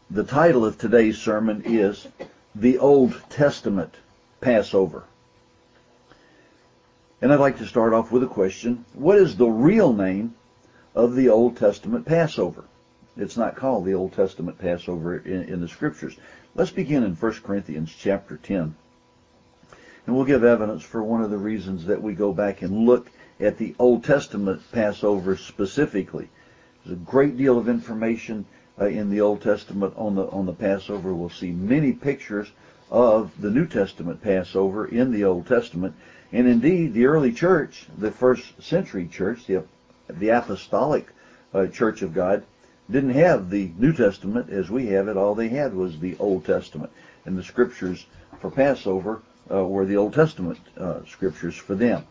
The title of today's sermon is The Old Testament Passover. And I'd like to start off with a question. What is the real name of the Old Testament Passover? It's not called the Old Testament Passover in the Scriptures. Let's begin in 1 Corinthians chapter 10. And we'll give evidence for one of the reasons that we go back and look at the Old Testament Passover specifically. There's a great deal of information in the Old Testament on the Passover. We'll see many pictures of the New Testament Passover in the Old Testament. And indeed, the early church, the first century church, the apostolic Church of God, didn't have the New Testament as we have it. All they had was the Old Testament. And the scriptures for Passover were the Old Testament scriptures for them.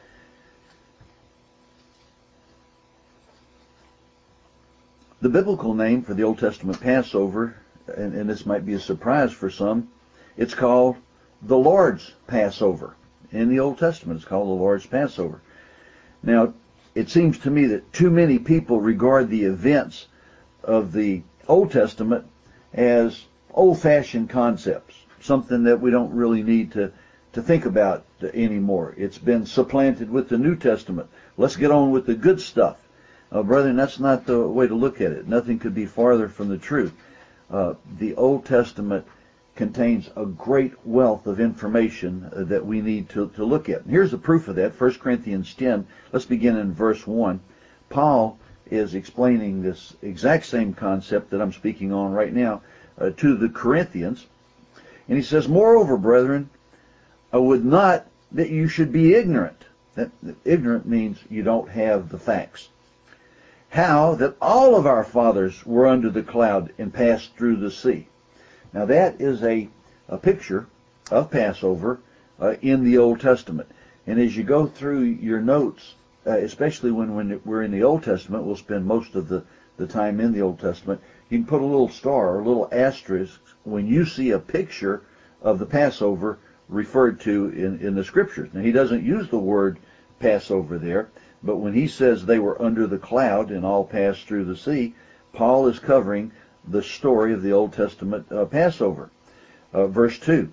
The biblical name for the Old Testament Passover, and this might be a surprise for some, it's called the Lord's Passover. In the Old Testament, it's called the Lord's Passover. Now, it seems to me that too many people regard the events of the Old Testament as old-fashioned concepts, something that we don't really need to think about anymore. It's been supplanted with the New Testament. Let's get on with the good stuff. Brethren, that's not the way to look at it. Nothing could be farther from the truth. The Old Testament contains a great wealth of information that we need to look at. And here's the proof of that, 1 Corinthians 10. Let's begin in verse 1. Paul is explaining this exact same concept that I'm speaking on right now to the Corinthians. And he says, "Moreover, brethren, I would not that you should be ignorant." Ignorant means you don't have the facts. "How that all of our fathers were under the cloud and passed through the sea." Now that is a picture of Passover in the Old Testament. And as you go through your notes, especially when we're in the Old Testament, we'll spend most of the time in the Old Testament, you can put a little star or a little asterisk when you see a picture of the Passover referred to in the Scriptures. Now he doesn't use the word Passover there, but when he says they were under the cloud and all passed through the sea, Paul is covering the story of the Old Testament Passover. Verse 2.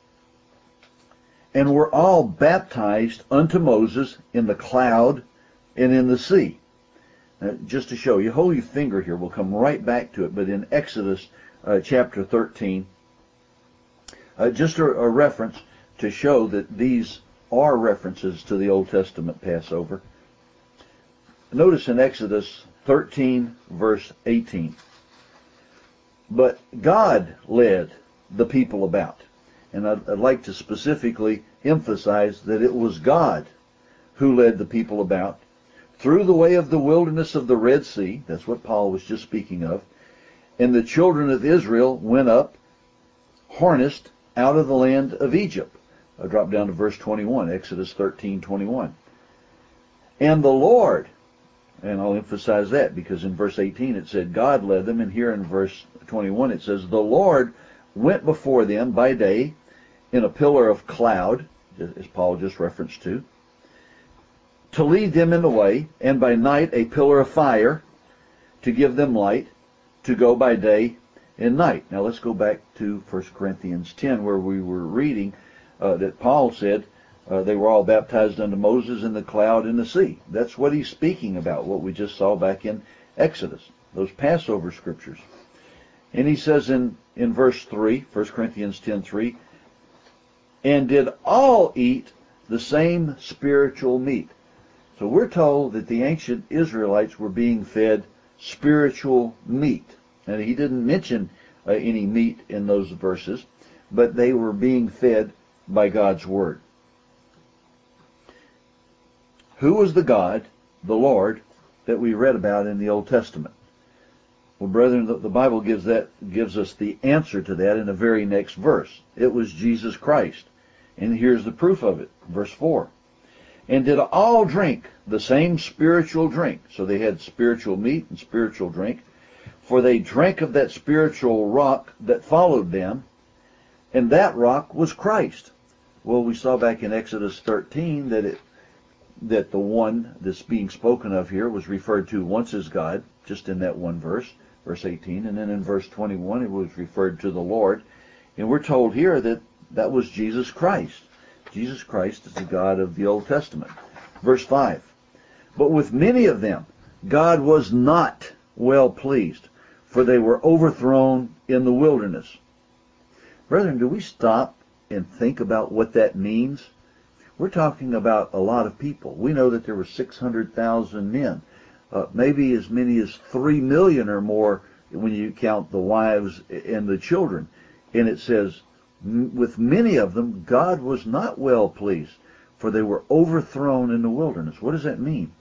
"And were all baptized unto Moses in the cloud and in the sea." Now, just to show you, hold your finger here, we'll come right back to it, but in Exodus chapter 13, just a reference to show that these are references to the Old Testament Passover. Notice in Exodus 13, verse 18. "But God led the people about." And I'd like to specifically emphasize that it was God who led the people about through the way of the wilderness of the Red Sea. That's what Paul was just speaking of. "And the children of Israel went up, harnessed out of the land of Egypt." I'll drop down to verse 21, Exodus 13:21. "And the Lord," and I'll emphasize that because in verse 18 it said God led them, and here in verse 21 it says, "The Lord went before them by day in a pillar of cloud," as Paul just referenced to lead them in the way, "and by night a pillar of fire to give them light, to go by day and night." Now let's go back to 1 Corinthians 10 where we were reading that Paul said they were all baptized unto Moses in the cloud and the sea. That's what he's speaking about, what we just saw back in Exodus, those Passover scriptures. And he says in verse 3, 1 Corinthians 10:3, "And did all eat the same spiritual meat." So we're told that the ancient Israelites were being fed spiritual meat. And he didn't mention any meat in those verses, but they were being fed by God's Word. Who was the God, the Lord, that we read about in the Old Testament? Well, brethren, the Bible gives us the answer to that in the very next verse. It was Jesus Christ. And here's the proof of it. Verse 4. "And did all drink the same spiritual drink." So they had spiritual meat and spiritual drink. "For they drank of that spiritual rock that followed them, and that rock was Christ." Well, we saw back in Exodus 13 that the one that's being spoken of here was referred to once as God, just in that one verse. verse 18, and then in verse 21 it was referred to the Lord. And we're told here that that was Jesus Christ. Jesus Christ is the God of the Old Testament. Verse 5, but with many of them God was not well pleased, for they were overthrown in the wilderness. Brethren, do we stop and think about what that means? We're talking about a lot of people. We know that there were 600,000 men, maybe as many as 3 million or more when you count the wives and the children. And it says, with many of them, God was not well pleased, for they were overthrown in the wilderness. What does that mean?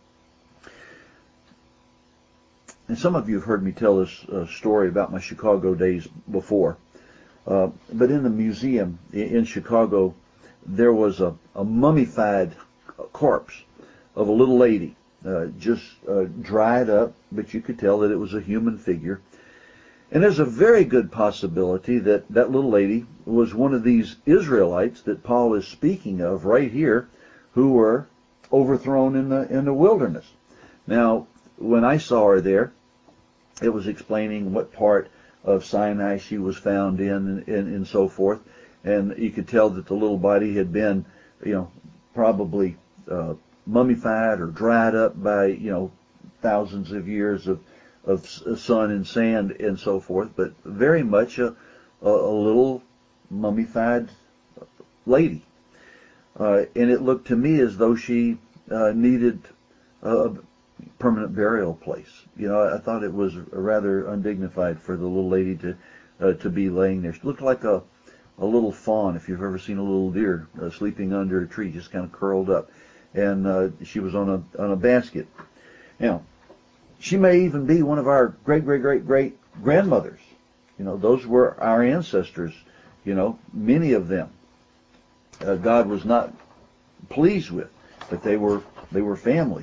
And some of you have heard me tell this story about my Chicago days before. But in the museum in Chicago, there was a mummified corpse of a little lady, just dried up, but you could tell that it was a human figure. And there's a very good possibility that that little lady was one of these Israelites that Paul is speaking of right here, who were overthrown in the wilderness. Now, when I saw her there, it was explaining what part of Sinai she was found in and so forth. And you could tell that the little body had been, probably mummified or dried up by, thousands of years of sun and sand and so forth, but very much a little mummified lady. And it looked to me as though she needed a permanent burial place. I thought it was rather undignified for the little lady to be laying there. She looked like a little fawn, if you've ever seen a little deer sleeping under a tree, just kind of curled up. And she was on a basket. Now, she may even be one of our great grandmothers. Those were our ancestors. Many of them God was not pleased with, but they were family.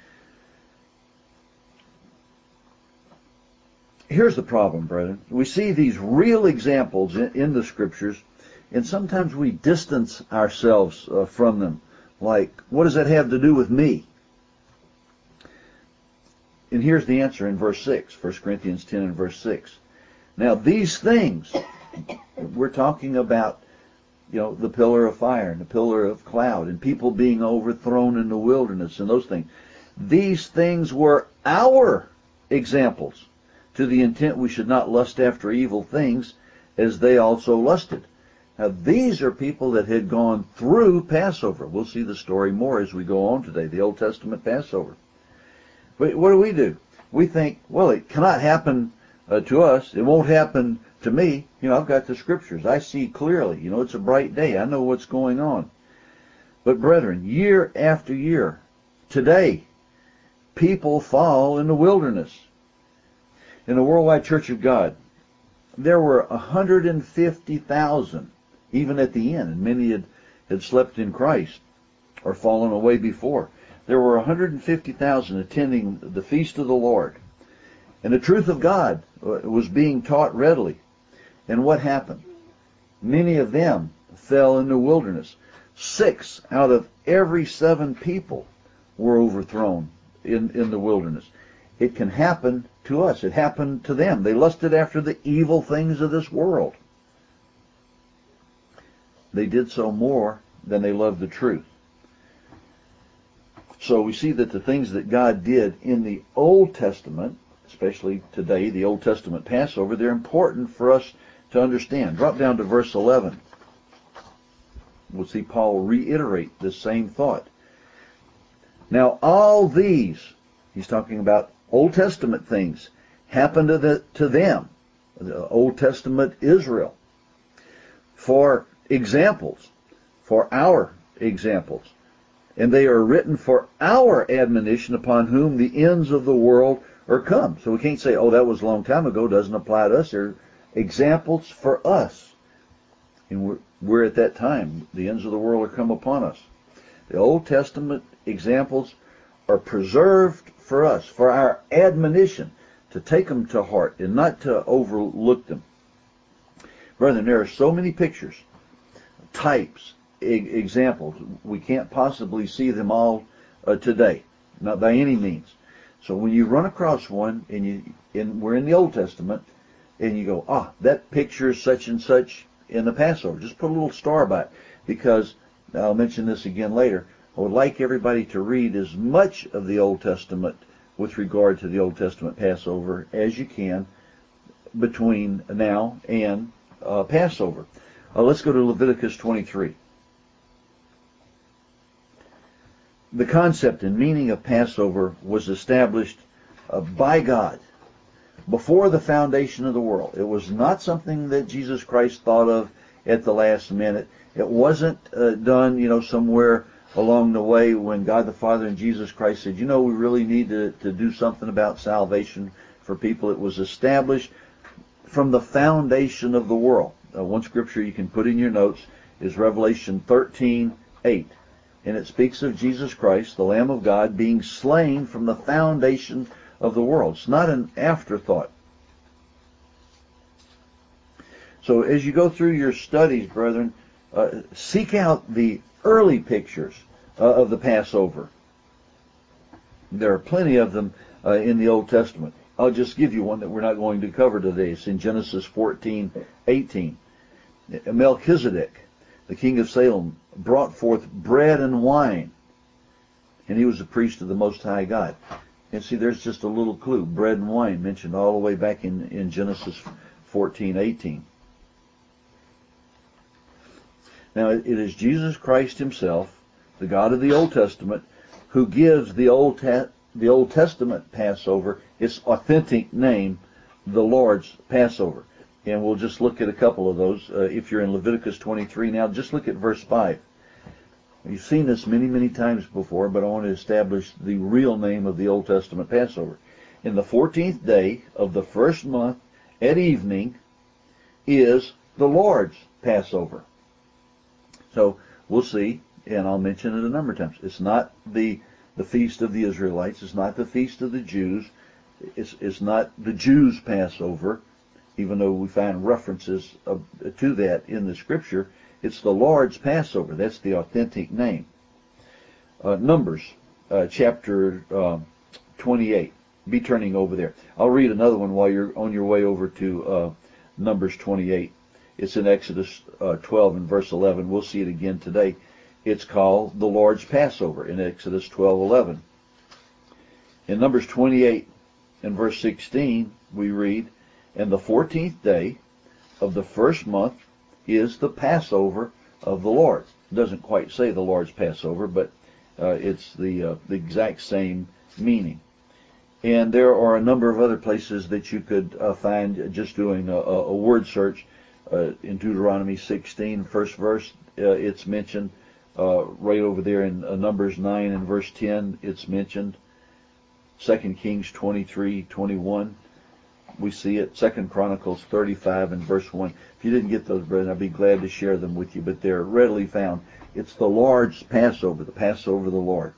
Here's the problem, brethren. We see these real examples in the Scriptures, and sometimes we distance ourselves from them. Like, what does that have to do with me? And here's the answer in verse 6, 1 Corinthians 10 and verse 6. Now, these things, we're talking about, the pillar of fire and the pillar of cloud and people being overthrown in the wilderness and those things. These things were our examples, to the intent we should not lust after evil things as they also lusted. Now, these are people that had gone through Passover. We'll see the story more as we go on today, the Old Testament Passover. But what do? We think, well, it cannot happen to us. It won't happen to me. I've got the Scriptures. I see clearly. It's a bright day. I know what's going on. But brethren, year after year, today, people fall in the wilderness. In the Worldwide Church of God, there were 150,000, even at the end, and many had slept in Christ or fallen away before. There were 150,000 attending the feast of the Lord. And the truth of God was being taught readily. And what happened? Many of them fell in the wilderness. 6 out of every 7 people were overthrown in the wilderness. It can happen to us. It happened to them. They lusted after the evil things of this world. They did so more than they loved the truth. So we see that the things that God did in the Old Testament, especially today, the Old Testament Passover, they're important for us to understand. Drop down to verse 11. We'll see Paul reiterate this same thought. Now all these, he's talking about Old Testament things, happened to them, the Old Testament Israel, for examples, for our examples. And they are written for our admonition, upon whom the ends of the world are come. So we can't say, oh, that was a long time ago, doesn't apply to us. They're examples for us. And we're at that time. The ends of the world are come upon us. The Old Testament examples are preserved for us, for our admonition, to take them to heart and not to overlook them. Brethren, there are so many pictures, types, examples. We can't possibly see them all today, not by any means. So when you run across one and we're in the Old Testament, and you go, that picture is such and such in the Passover, just put a little star by it, because I'll mention this again later. I would like everybody to read as much of the Old Testament with regard to the Old Testament Passover as you can between now and Passover. Let's go to Leviticus 23. The concept and meaning of Passover was established by God before the foundation of the world. It was not something that Jesus Christ thought of at the last minute. It wasn't done, somewhere along the way when God the Father and Jesus Christ said, we really need to do something about salvation for people. It was established from the foundation of the world. One scripture you can put in your notes is Revelation 13:8. And it speaks of Jesus Christ, the Lamb of God, being slain from the foundation of the world. It's not an afterthought. So as you go through your studies, brethren, seek out the early pictures of the Passover. There are plenty of them in the Old Testament. I'll just give you one that we're not going to cover today. It's in Genesis 14:18. Melchizedek, the king of Salem, brought forth bread and wine, and he was a priest of the Most High God. And see, there's just a little clue. Bread and wine mentioned all the way back in Genesis 14:18. Now, it is Jesus Christ himself, the God of the Old Testament, who gives the Old Testament Passover its authentic name, the Lord's Passover. And we'll just look at a couple of those. If you're in Leviticus 23 now, just look at verse 5. You've seen this many, many times before, but I want to establish the real name of the Old Testament Passover. In the 14th day of the first month at evening is the Lord's Passover. So we'll see, and I'll mention it a number of times. It's not the feast of the Israelites. It's not the feast of the Jews. It's not the Jews' Passover, even though we find references to that in the Scripture. It's the Lord's Passover. That's the authentic name. Numbers, chapter 28. Be turning over there. I'll read another one while you're on your way over to Numbers 28. It's in Exodus 12 and verse 11. We'll see it again today. It's called the Lord's Passover in Exodus 12:11. In Numbers 28 and verse 16, we read, "And the 14th day of the first month is the Passover of the Lord." It doesn't quite say the Lord's Passover, but it's the exact same meaning. And there are a number of other places that you could find just doing a word search. In Deuteronomy 16, first verse, it's mentioned. Right over there in Numbers 9 and verse 10, it's mentioned. 2 Kings 23:21. We see it. 2 Chronicles 35 and verse 1. If you didn't get those, brethren, I'd be glad to share them with you, but they're readily found. It's the Lord's Passover, the Passover of the Lord.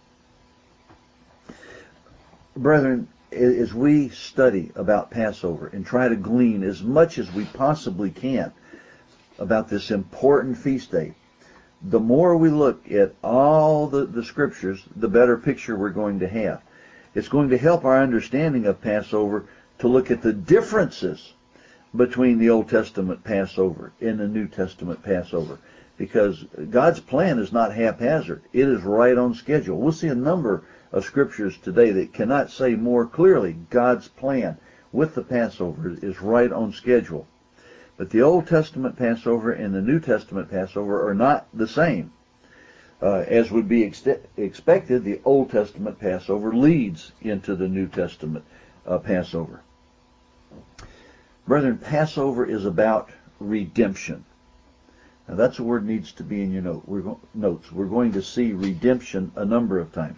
Brethren, as we study about Passover and try to glean as much as we possibly can about this important feast day, the more we look at all the Scriptures, the better picture we're going to have. It's going to help our understanding of Passover to look at the differences between the Old Testament Passover and the New Testament Passover, because God's plan is not haphazard. It is right on schedule. We'll see a number of scriptures today that cannot say more clearly God's plan with the Passover is right on schedule. But the Old Testament Passover and the New Testament Passover are not the same. As would be expected, the Old Testament Passover leads into the New Testament Passover. Brethren, Passover is about redemption. Now that's a word needs to be in your notes. We're going to see redemption a number of times.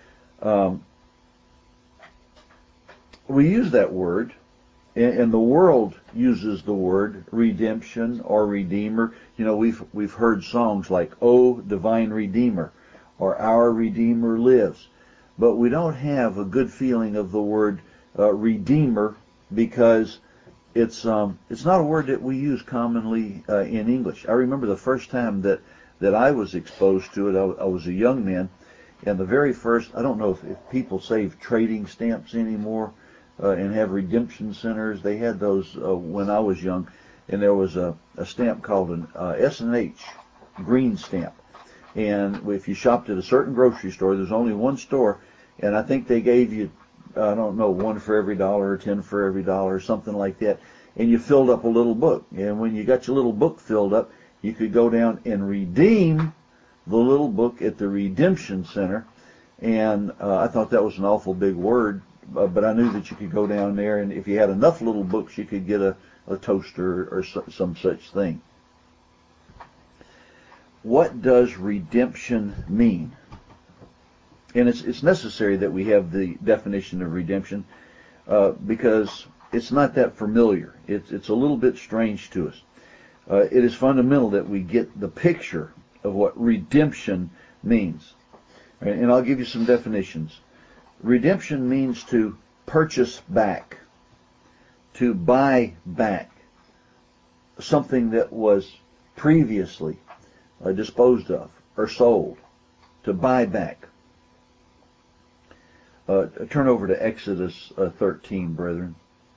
We use that word, and the world uses the word redemption or redeemer. We've heard songs like "O Divine Redeemer" or "Our Redeemer Lives," but we don't have a good feeling of the word redeemer because it's not a word that we use commonly in English. I remember the first time that I was exposed to it. I was a young man, And the very first, I don't know if people save trading stamps anymore and have redemption centers. They had those when I was young, and there was a stamp called an S&H green stamp. And if you shopped at a certain grocery store, there's only one store, and I think they gave you, I don't know, 1 for every dollar or 10 for every dollar, something like that. And you filled up a little book. And when you got your little book filled up, you could go down and redeem the little book at the redemption center. And I thought that was an awful big word, but I knew that you could go down there, and if you had enough little books, you could get a toaster or some such thing. What does redemption mean? And it's necessary that we have the definition of redemption because it's not that familiar. It's a little bit strange to us. It is fundamental that we get the picture of what redemption means. Right? And I'll give you some definitions. Redemption means to purchase back, to buy back something that was previously disposed of or sold, to buy back. Turn over to Exodus 13, brethren.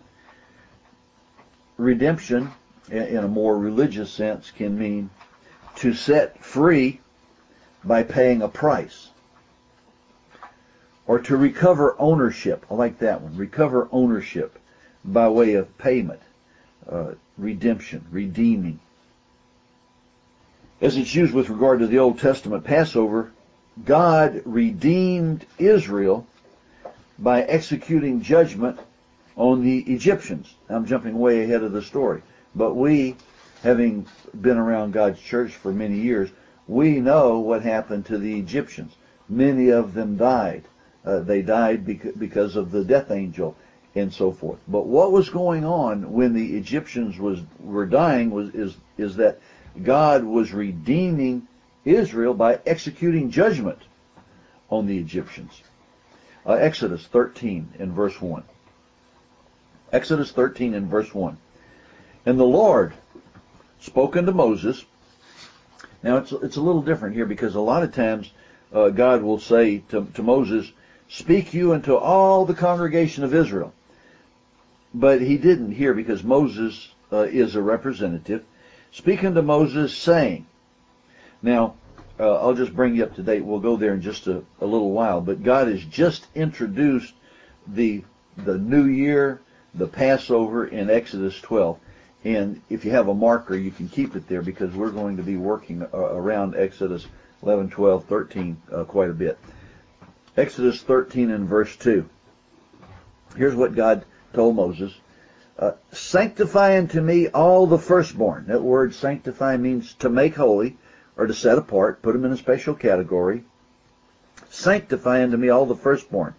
Redemption, in a more religious sense, can mean to set free by paying a price, or to recover ownership. I like that one. Recover ownership by way of payment. Redemption, redeeming. As it's used with regard to the Old Testament Passover, God redeemed Israel by executing judgment on the Egyptians. I'm jumping way ahead of the story. But we, having been around God's church for many years, we know what happened to the Egyptians. Many of them died. They died because of the death angel and so forth. But what was going on when the Egyptians were dying is that God was redeeming Israel by executing judgment on the Egyptians. Exodus 13 and verse 1. Exodus 13 and verse 1. And the Lord spoke unto Moses. Now it's a little different here, because a lot of times God will say to Moses, "Speak you unto all the congregation of Israel." But he didn't here, because Moses is a representative. Speak unto Moses, saying. Now, I'll just bring you up to date. We'll go there in just a little while. But God has just introduced the new year, the Passover, in Exodus 12. And if you have a marker, you can keep it there, because we're going to be working around Exodus 11, 12, 13 quite a bit. Exodus 13 and verse 2. Here's what God told Moses. Sanctify unto me all the firstborn. That word sanctify means to make holy, or to set apart, put them in a special category. Sanctify unto me all the firstborn.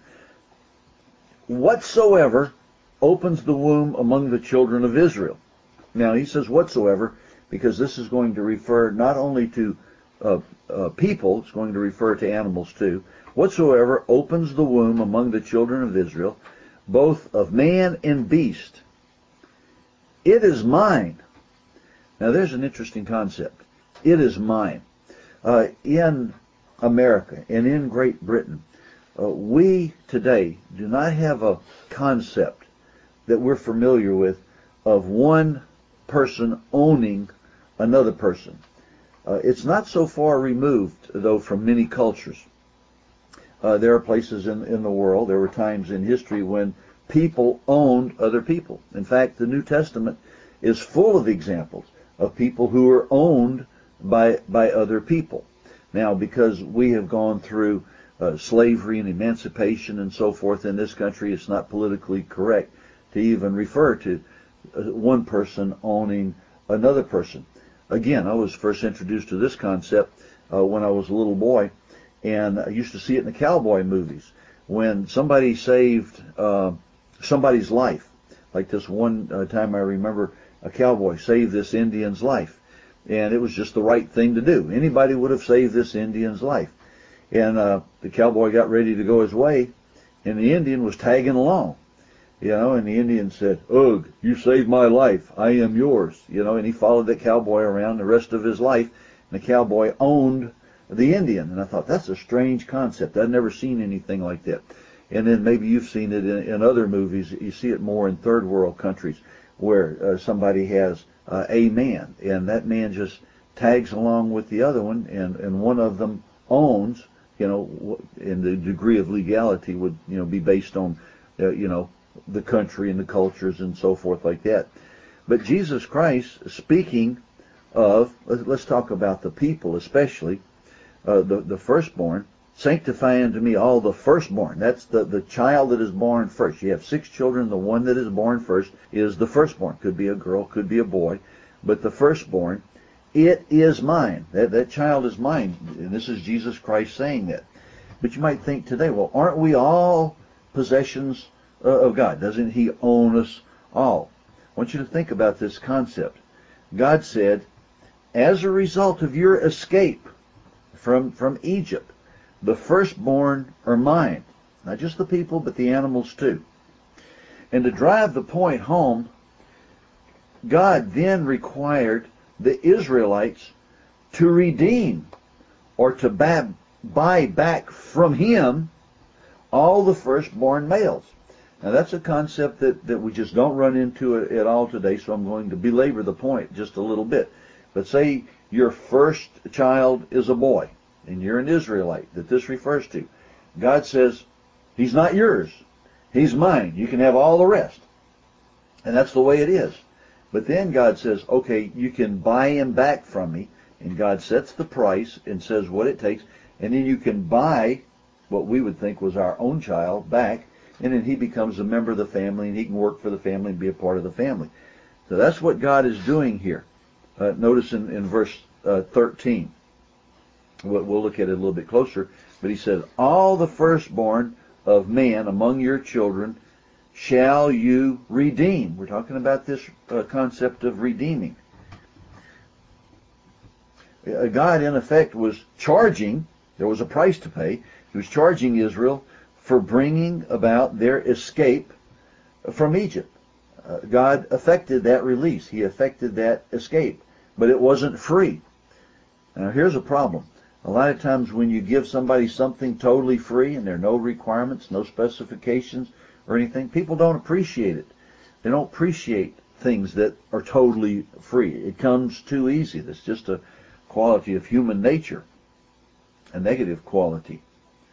Whatsoever opens the womb among the children of Israel. Now he says whatsoever, because this is going to refer not only to people, it's going to refer to animals too. Whatsoever opens the womb among the children of Israel, both of man and beast, it is mine. Now there's an interesting concept. It is mine. In America and in Great Britain, we today do not have a concept that we're familiar with of one person owning another person. It's not so far removed, though, from many cultures. There are places in the world, there were times in history when people owned other people. In fact, the New Testament is full of examples of people who were owned by other people. Now, because we have gone through slavery and emancipation and so forth in this country, it's not politically correct to even refer to one person owning another person. Again, I was first introduced to this concept when I was a little boy, and I used to see it in the cowboy movies. When somebody saved somebody's life, like this one time I remember a cowboy saved this Indian's life, and it was just the right thing to do. Anybody would have saved this Indian's life. And the cowboy got ready to go his way, and the Indian was tagging along. And the Indian said, "Ugh, you saved my life. I am yours." And he followed that cowboy around the rest of his life. And the cowboy owned the Indian. And I thought, that's a strange concept. I'd never seen anything like that. And then maybe you've seen it in other movies. You see it more in third world countries where somebody has a man, and that man just tags along with the other one, and one of them owns, and the degree of legality would, be based on, the country and the cultures and so forth like that. But Jesus Christ, speaking of, let's talk about the people especially, the firstborn, sanctify unto me all the firstborn. That's the child that is born first. You have 6 children. The one that is born first is the firstborn. Could be a girl, could be a boy, but the firstborn, it is mine. That child is mine. And this is Jesus Christ saying that. But you might think today, well, aren't we all possessions of God? Doesn't He own us all? I want you to think about this concept. God said, as a result of your escape from Egypt, the firstborn are mine. Not just the people, but the animals too. And to drive the point home, God then required the Israelites to redeem or to buy back from Him all the firstborn males. Now that's a concept that we just don't run into at all today, so I'm going to belabor the point just a little bit. But say your first child is a boy, and you're an Israelite that this refers to. God says, he's not yours. He's mine. You can have all the rest. And that's the way it is. But then God says, okay, you can buy him back from me. And God sets the price and says what it takes. And then you can buy what we would think was our own child back. And then he becomes a member of the family, and he can work for the family and be a part of the family. So that's what God is doing here. Notice in verse 13. We'll look at it a little bit closer. But he says, all the firstborn of man among your children shall you redeem. We're talking about this concept of redeeming. God, in effect, was charging, there was a price to pay. He was charging Israel for bringing about their escape from Egypt. God effected that release. He effected that escape. But it wasn't free. Now, here's a problem. A lot of times when you give somebody something totally free and there are no requirements, no specifications or anything, people don't appreciate it. They don't appreciate things that are totally free. It comes too easy. That's just a quality of human nature, a negative quality.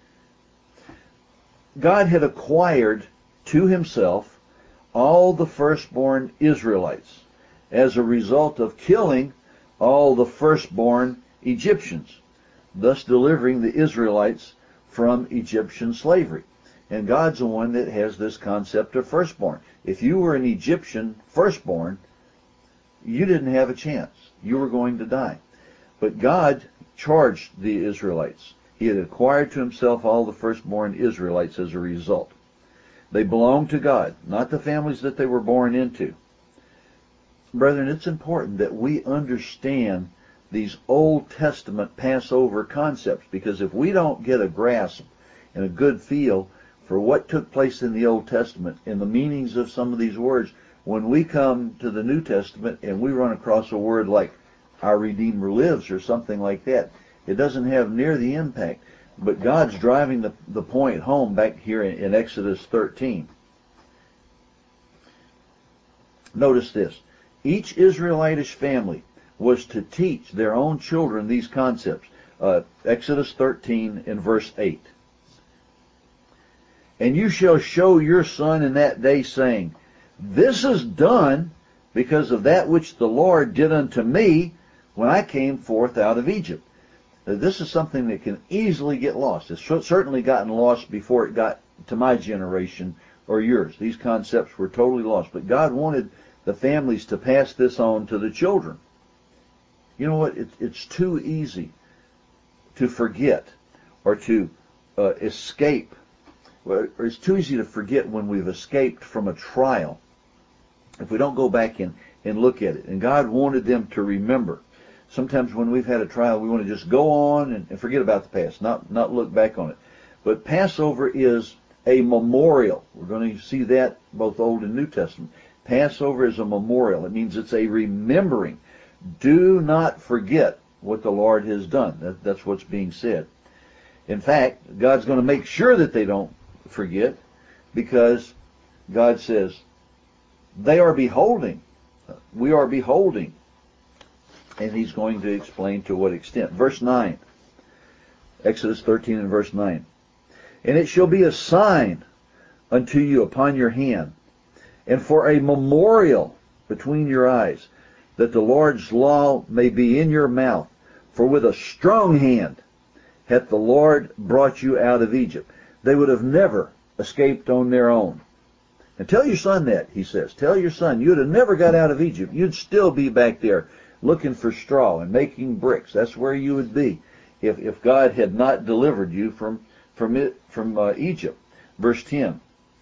God had acquired to himself all the firstborn Israelites as a result of killing all the firstborn Egyptians, thus delivering the Israelites from Egyptian slavery. And God's the one that has this concept of firstborn. If you were an Egyptian firstborn, you didn't have a chance. You were going to die. But God charged the Israelites. He had acquired to himself all the firstborn Israelites as a result. They belonged to God, not the families that they were born into. Brethren, it's important that we understand these Old Testament Passover concepts, because if we don't get a grasp and a good feel for what took place in the Old Testament and the meanings of some of these words, when we come to the New Testament and we run across a word like our Redeemer lives or something like that, it doesn't have near the impact. But God's driving the point home back here in Exodus 13. Notice this. Each Israelitish family was to teach their own children these concepts. Exodus 13 in verse 8. And you shall show your son in that day, saying, this is done because of that which the Lord did unto me when I came forth out of Egypt. This is something that can easily get lost. It's certainly gotten lost before it got to my generation or yours. These concepts were totally lost. But God wanted the families to pass this on to the children. You know what? It's too easy to forget or to escape. Or it's too easy to forget when we've escaped from a trial if we don't go back and look at it. And God wanted them to remember. Sometimes when we've had a trial, we want to just go on and forget about the past, not look back on it. But Passover is a memorial. We're going to see that both Old and New Testament. Passover is a memorial. It means it's a remembering. Do not forget what the Lord has done. That's what's being said. In fact, God's going to make sure that they don't forget, because God says, they are beholding. We are beholding. And he's going to explain to what extent. Verse 9. Exodus 13 and verse 9. And it shall be a sign unto you upon your hand, and for a memorial between your eyes, that the Lord's law may be in your mouth. For with a strong hand hath the Lord brought you out of Egypt. They would have never escaped on their own. And tell your son that, he says. Tell your son, you'd have never got out of Egypt. You'd still be back there looking for straw and making bricks. That's where you would be if God had not delivered you from Egypt. Verse 10.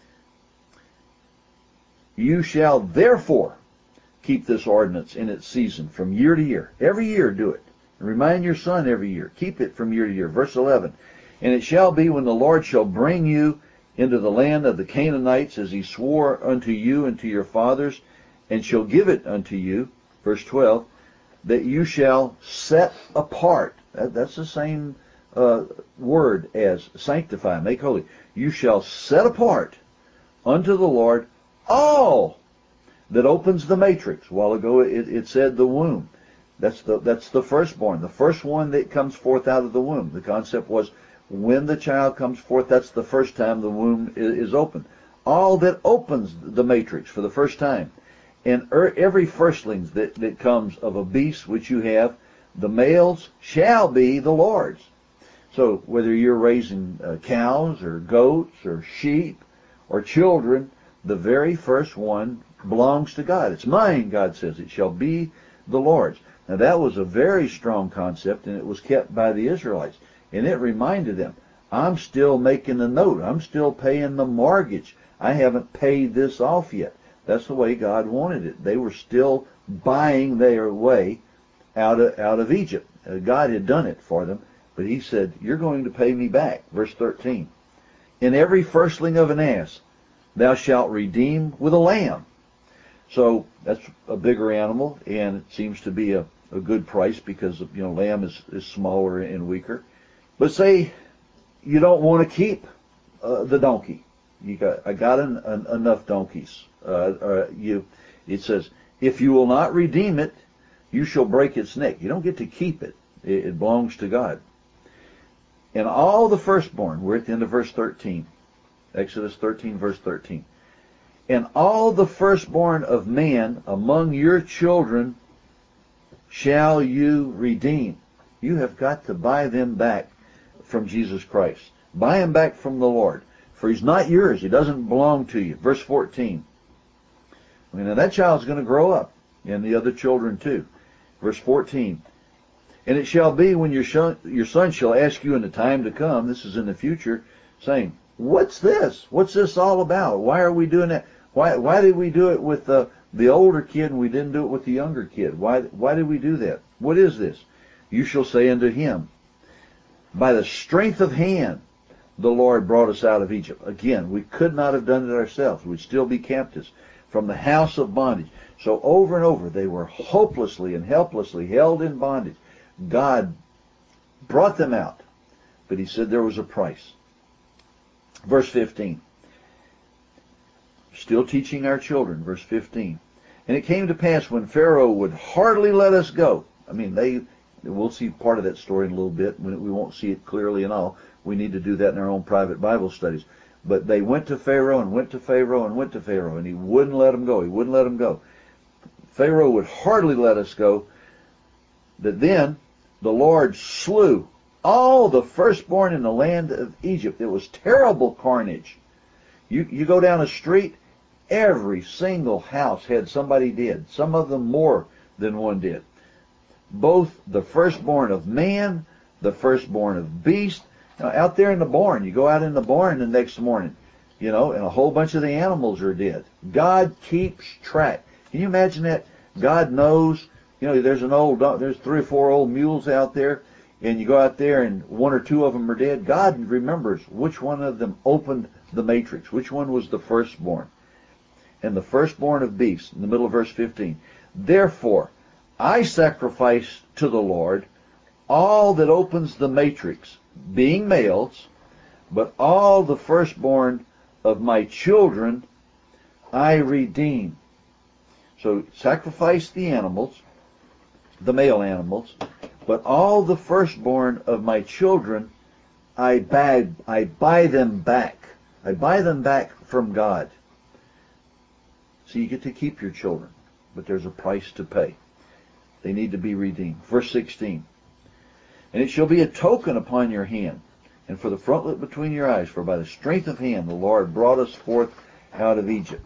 You shall therefore keep this ordinance in its season from year to year. Every year do it. And remind your son every year. Keep it from year to year. Verse 11. And it shall be when the Lord shall bring you into the land of the Canaanites, as he swore unto you and to your fathers, and shall give it unto you. Verse 12. That you shall set apart. That's the same word as sanctify, make holy. You shall set apart unto the Lord all that opens the matrix. A while ago it said the womb. That's the firstborn, the first one that comes forth out of the womb. The concept was when the child comes forth, that's the first time the womb is opened. All that opens the matrix for the first time. And every firstlings that comes of a beast which you have, the males shall be the Lord's. So whether you're raising cows or goats or sheep or children, the very first one belongs to God. It's mine, God says. It shall be the Lord's. Now that was a very strong concept, and it was kept by the Israelites. And it reminded them, I'm still making the note. I'm still paying the mortgage. I haven't paid this off yet. That's the way God wanted it. They were still buying their way out of Egypt. God had done it for them, but he said, you're going to pay me back. Verse 13. In every firstling of an ass thou shalt redeem with a lamb. So that's a bigger animal, and it seems to be a good price because lamb is smaller and weaker. But say you don't want to keep the donkey. I got enough donkeys. It says, if you will not redeem it, you shall break its neck. You don't get to keep it. It belongs to God. And all the firstborn, we're at the end of verse 13. Exodus 13, verse 13. And all the firstborn of man among your children shall you redeem. You have got to buy them back from Jesus Christ. Buy them back from the Lord. For he's not yours. He doesn't belong to you. Verse 14. Now that child's going to grow up, and the other children too. Verse 14. And it shall be when your son shall ask you in the time to come, this is in the future, saying, what's this? What's this all about? Why are we doing that? Why did we do it with the older kid and we didn't do it with the younger kid? Why did we do that? What is this? You shall say unto him, by the strength of hand the Lord brought us out of Egypt. Again, we could not have done it ourselves. We'd still be captives from the house of bondage. So over and over they were hopelessly and helplessly held in bondage. God brought them out, but he said there was a price. Verse 15. Still teaching our children, verse 15. And it came to pass when Pharaoh would hardly let us go. We'll see part of that story in a little bit. We won't see it clearly and all. We need to do that in our own private Bible studies. But they went to Pharaoh and went to Pharaoh and went to Pharaoh, and he wouldn't let them go. He wouldn't let them go. Pharaoh would hardly let us go. But then the Lord slew all the firstborn in the land of Egypt. It was terrible carnage. You go down a street, every single house had somebody dead. Some of them more than one did. Both the firstborn of man, the firstborn of beast. Now, out there in the barn, you go out in the barn the next morning, and a whole bunch of the animals are dead. God keeps track. Can you imagine that? God knows, there's 3 or 4 old mules out there, and you go out there and 1 or 2 of them are dead. God remembers which one of them opened the matrix, which one was the firstborn. And the firstborn of beasts, in the middle of verse 15. Therefore, I sacrifice to the Lord all that opens the matrix, being males, but all the firstborn of my children I redeem. So sacrifice the animals, the male animals, but all the firstborn of my children I buy them back. I buy them back from God. So you get to keep your children, but there's a price to pay. They need to be redeemed. Verse 16. And it shall be a token upon your hand, and for the frontlet between your eyes, for by the strength of hand the Lord brought us forth out of Egypt.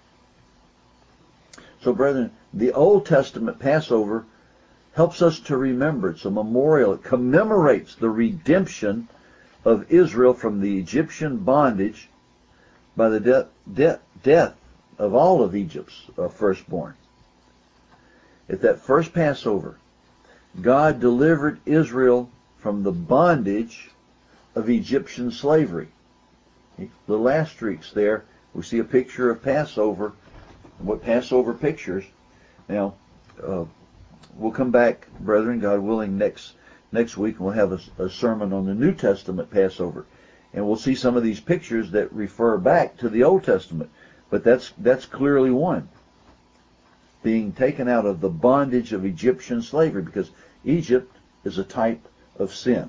So brethren, the Old Testament Passover helps us to remember. It's a memorial. It commemorates the redemption of Israel from the Egyptian bondage by the death of all of Egypt's firstborn. At that first Passover, God delivered Israel from the bondage of Egyptian slavery. Little asterisks there. We see a picture of Passover. What Passover pictures. Now, we'll come back, brethren, God willing, next week, and we'll have a sermon on the New Testament Passover. And we'll see some of these pictures that refer back to the Old Testament. But that's clearly one. Being taken out of the bondage of Egyptian slavery, because Egypt is a type of sin.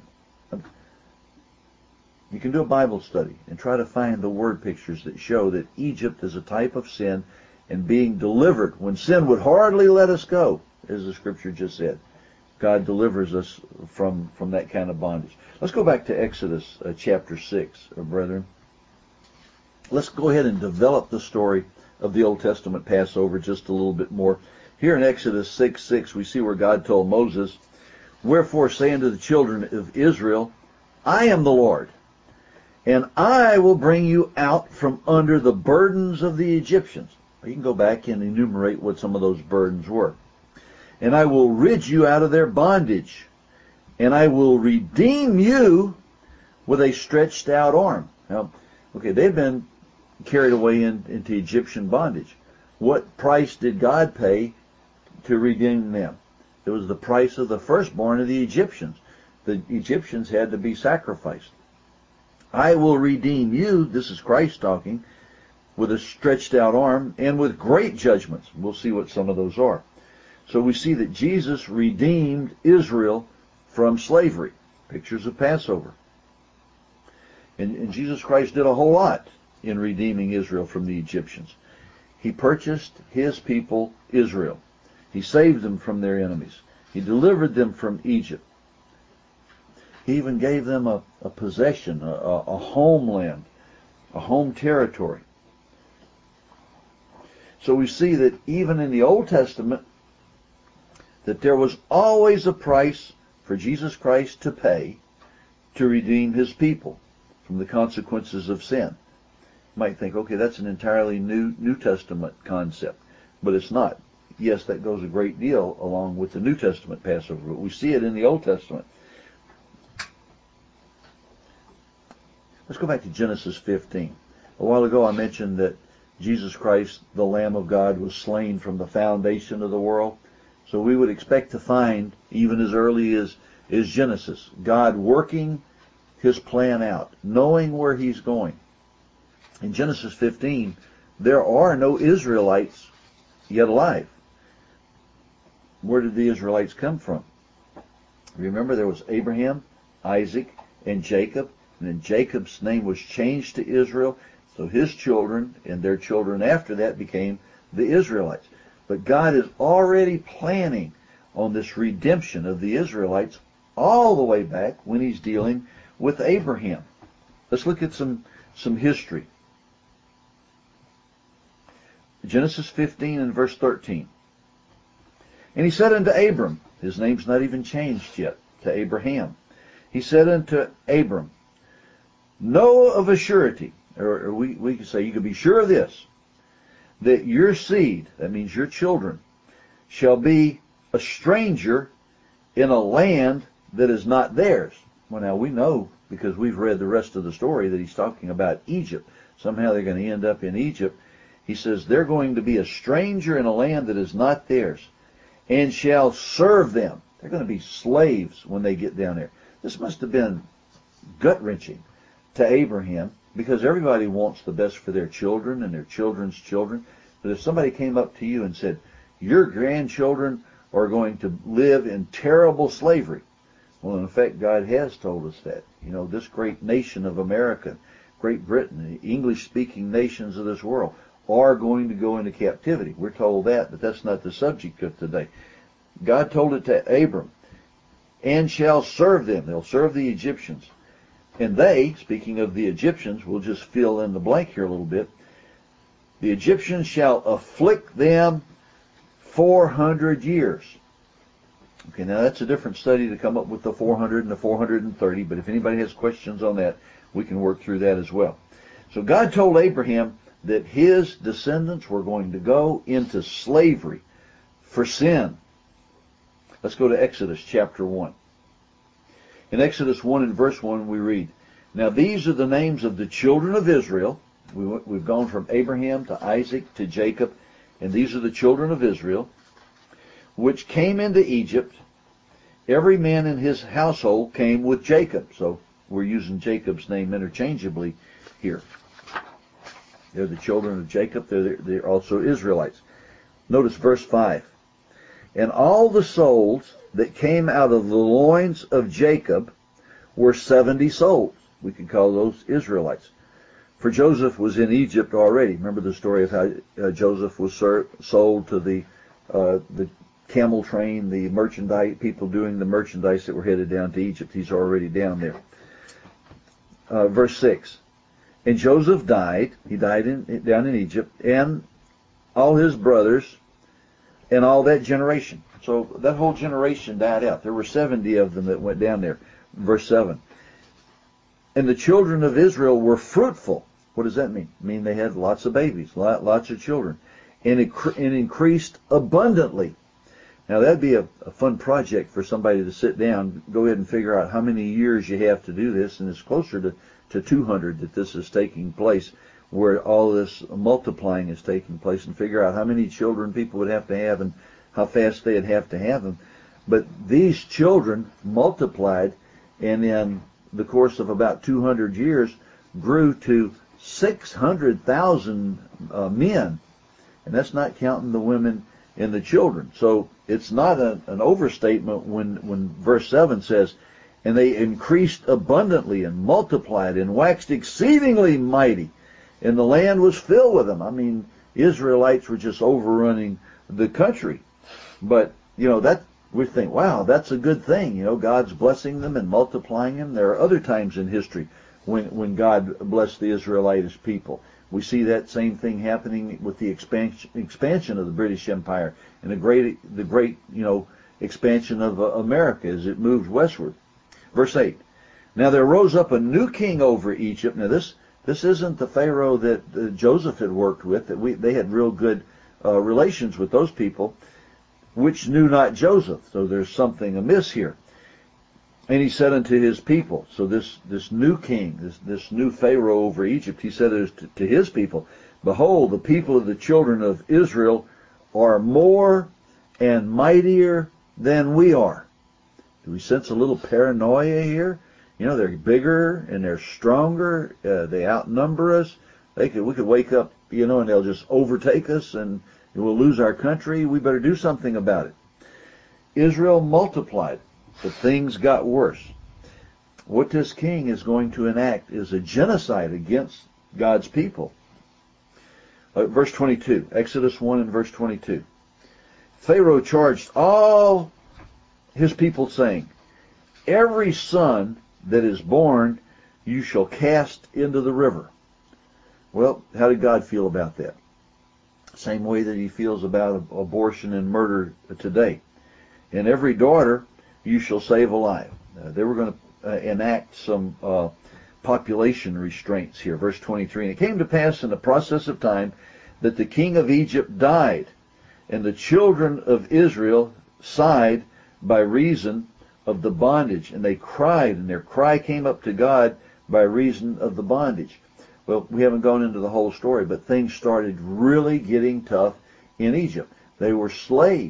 You can do a Bible study and try to find the word pictures that show that Egypt is a type of sin and being delivered when sin would hardly let us go, as the scripture just said. God delivers us from that kind of bondage. Let's go back to Exodus chapter 6, brethren. Let's go ahead and develop the story of the Old Testament Passover just a little bit more. Here in Exodus 6:6, we see where God told Moses, "Wherefore say unto the children of Israel, I am the Lord, and I will bring you out from under the burdens of the Egyptians." You can go back and enumerate what some of those burdens were. "And I will rid you out of their bondage, and I will redeem you with a stretched out arm." Now, okay, they've been carried away into Egyptian bondage. What price did God pay to redeem them? It was the price of the firstborn of the Egyptians. The Egyptians had to be sacrificed. "I will redeem you," this is Christ talking, "with a stretched out arm and with great judgments." We'll see what some of those are. So we see that Jesus redeemed Israel from slavery. Pictures of Passover. And Jesus Christ did a whole lot in redeeming Israel from the Egyptians. He purchased his people, Israel. He saved them from their enemies. He delivered them from Egypt. He even gave them a possession, a homeland, a home territory. So we see that even in the Old Testament, that there was always a price for Jesus Christ to pay to redeem his people from the consequences of sin. You might think, okay, that's an entirely New Testament concept, but it's not. Yes, that goes a great deal along with the New Testament Passover, but we see it in the Old Testament. Let's go back to Genesis 15. A while ago I mentioned that Jesus Christ, the Lamb of God, was slain from the foundation of the world. So we would expect to find, even as early as Genesis, God working his plan out, knowing where he's going. In Genesis 15, there are no Israelites yet alive. Where did the Israelites come from? Remember, there was Abraham, Isaac, and Jacob, and then Jacob's name was changed to Israel, so his children and their children after that became the Israelites. But God is already planning on this redemption of the Israelites all the way back when he's dealing with Abraham. Let's look at some history. Genesis 15 and verse 13. "And he said unto Abram," his name's not even changed yet to Abraham. "He said unto Abram, know of a surety," or we could say, you could be sure of this, "that your seed," that means your children, "shall be a stranger in a land that is not theirs." Well, now we know, because we've read the rest of the story, that he's talking about Egypt. Somehow they're going to end up in Egypt. He says they're going to be a stranger in a land that is not theirs, and shall serve them. They're going to be slaves when they get down there. This must have been gut-wrenching to Abraham, because everybody wants the best for their children and their children's children. But if somebody came up to you and said, your grandchildren are going to live in terrible slavery, well, in effect, God has told us that. You know, this great nation of America, Great Britain, the English-speaking nations of this world are going to go into captivity. We're told that, but that's not the subject of today. God told it to Abram, and shall serve them. They'll serve the Egyptians. And they, speaking of the Egyptians, we'll just fill in the blank here a little bit. The Egyptians shall afflict them 400 years. Okay, now that's a different study to come up with the 400 and the 430, but if anybody has questions on that, we can work through that as well. So God told Abraham that his descendants were going to go into slavery for sin. Let's go to Exodus chapter 1. In Exodus 1 and verse 1 we read, now these are the names of the children of Israel. We've gone from Abraham to Isaac to Jacob, and these are the children of Israel, which came into Egypt. Every man in his household came with Jacob. So we're using Jacob's name interchangeably here. They're the children of Jacob. They're also Israelites. Notice verse 5. And all the souls that came out of the loins of Jacob were 70 souls. We could call those Israelites. For Joseph was in Egypt already. Remember the story of how Joseph was sold to the camel train, the merchandise, people doing the merchandise that were headed down to Egypt. He's already down there. Verse 6. And Joseph died. He died down in Egypt, and all his brothers and all that generation. So that whole generation died out. There were 70 of them that went down there. Verse 7. And the children of Israel were fruitful. What does that mean? I mean they had lots of babies, lots of children, and increased abundantly. Now that'd be a fun project for somebody to sit down, go ahead and figure out how many years you have to do this, and it's closer to 200 that this is taking place, where all this multiplying is taking place, and figure out how many children people would have to have and how fast they'd have to have them. But these children multiplied, and in the course of about 200 years grew to 600,000 men, and that's not counting the women and the children. So it's not an overstatement when verse 7 says, and they increased abundantly and multiplied and waxed exceedingly mighty, and the land was filled with them. I mean, Israelites were just overrunning the country. But, you know, that we think, wow, that's a good thing. You know, God's blessing them and multiplying them. There are other times in history when God blessed the Israelitish people. We see that same thing happening with the expansion of the British Empire and the great, you know, expansion of America as it moved westward. Verse 8. Now there rose up a new king over Egypt. Now this isn't the Pharaoh that Joseph had worked with. They had real good relations with those people, which knew not Joseph. So there's something amiss here. And he said unto his people, so this new king, this new Pharaoh over Egypt, he said to his people, behold, the people of the children of Israel are more and mightier than we are. Do we sense a little paranoia here? You know, they're bigger and they're stronger. They outnumber us. We could wake up, you know, and they'll just overtake us and we'll lose our country. We better do something about it. Israel multiplied, but things got worse. What this king is going to enact is a genocide against God's people. Verse 22, Exodus 1 and verse 22. Pharaoh charged all his people, saying, every son that is born you shall cast into the river. Well, how did God feel about that? Same way that he feels about abortion and murder today. And every daughter you shall save alive. They were going to enact some population restraints here. Verse 23, and it came to pass in the process of time that the king of Egypt died, and the children of Israel sighed by reason of the bondage, and they cried, and their cry came up to God by reason of the bondage. Well, we haven't gone into the whole story, but things started really getting tough in Egypt. They were slaves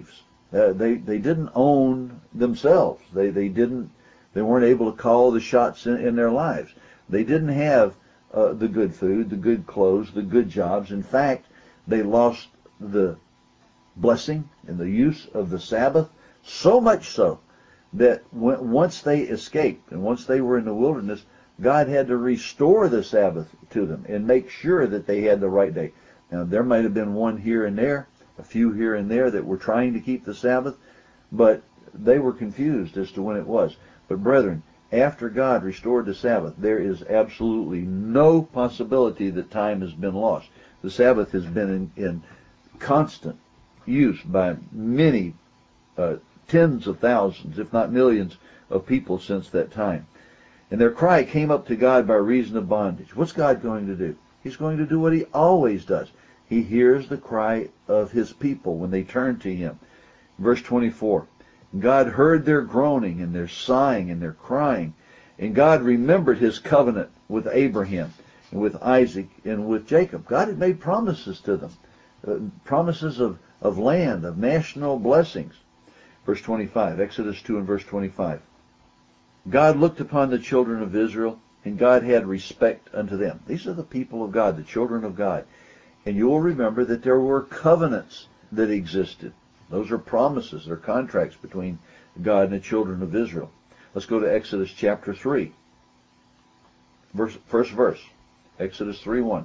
They didn't own themselves. They weren't able to call the shots in their lives. They didn't have the good food, the good clothes, the good jobs. In fact, they lost the blessing and the use of the Sabbath, so much so that once they escaped and once they were in the wilderness, God had to restore the Sabbath to them and make sure that they had the right day. Now, there might have been one here and there, a few here and there that were trying to keep the Sabbath, but they were confused as to when it was. But brethren, after God restored the Sabbath, there is absolutely no possibility that time has been lost. The Sabbath has been in constant use by many tens of thousands, if not millions, of people since that time. And their cry came up to God by reason of bondage. What's God going to do? He's going to do what he always does. He hears the cry of his people when they turn to him. Verse 24, God heard their groaning and their sighing and their crying, and God remembered his covenant with Abraham and with Isaac and with Jacob. God had made promises to them, promises of land, of national blessings. Verse 25, Exodus 2 and verse 25. God looked upon the children of Israel, and God had respect unto them. These are the people of God, the children of God. And you will remember that there were covenants that existed. Those are promises, they're contracts between God and the children of Israel. Let's go to Exodus chapter 3. First verse, Exodus 3:1.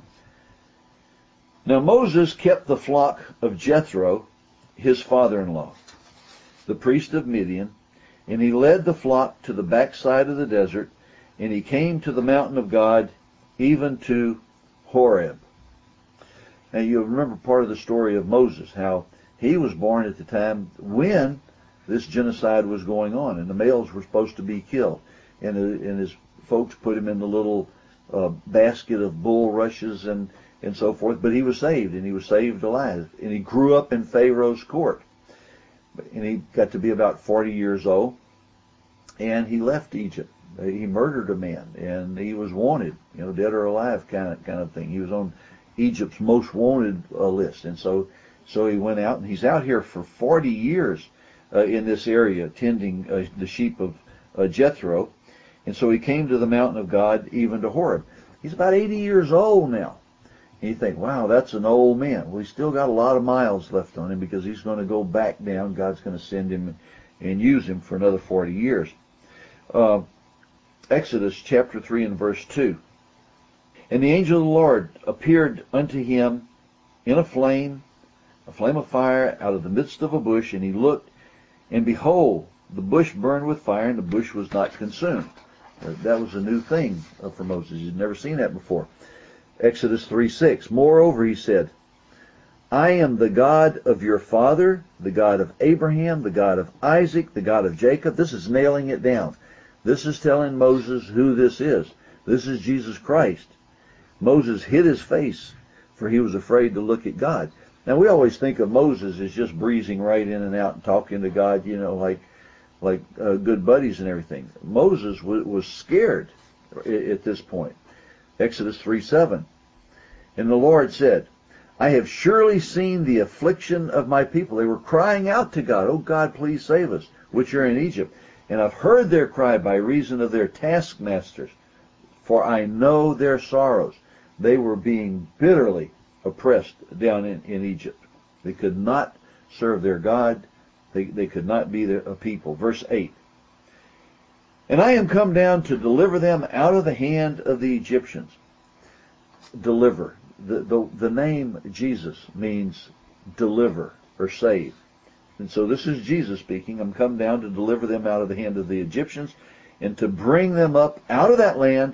Now Moses kept the flock of Jethro, his father-in-law, the priest of Midian, and he led the flock to the backside of the desert, and he came to the mountain of God, even to Horeb. Now you remember part of the story of Moses, how he was born at the time when this genocide was going on, and the males were supposed to be killed. And his folks put him in the little basket of bulrushes and so forth, but he was saved, and he was saved alive. And he grew up in Pharaoh's court. And he got to be about 40 years old, and he left Egypt. He murdered a man, and he was wanted, dead or alive kind of thing. He was on Egypt's most wanted list, and so he went out, and he's out here for 40 years in this area, tending the sheep of Jethro. And so he came to the mountain of God, even to Horeb. He's about 80 years old now. And you think, wow, that's an old man. Well, he's still got a lot of miles left on him, because he's going to go back down. God's going to send him and use him for another 40 years. Exodus chapter 3 and verse 2. And the angel of the Lord appeared unto him in a flame of fire out of the midst of a bush, and he looked, and behold, the bush burned with fire, and the bush was not consumed. That was a new thing for Moses. He'd never seen that before. Exodus 3:6. Moreover, he said, I am the God of your father, the God of Abraham, the God of Isaac, the God of Jacob. This is nailing it down. This is telling Moses who this is. This is Jesus Christ. Moses hid his face, for he was afraid to look at God. Now, we always think of Moses as just breezing right in and out and talking to God, like good buddies and everything. Moses was scared at this point. Exodus 3:7. And the Lord said, I have surely seen the affliction of my people. They were crying out to God, oh God, please save us, which are in Egypt. And I've heard their cry by reason of their taskmasters, for I know their sorrows. They were being bitterly oppressed down in Egypt. They could not serve their God. They could not be a people. Verse 8. And I am come down to deliver them out of the hand of the Egyptians. Deliver. The name Jesus means deliver or save. And so this is Jesus speaking. I'm come down to deliver them out of the hand of the Egyptians, and to bring them up out of that land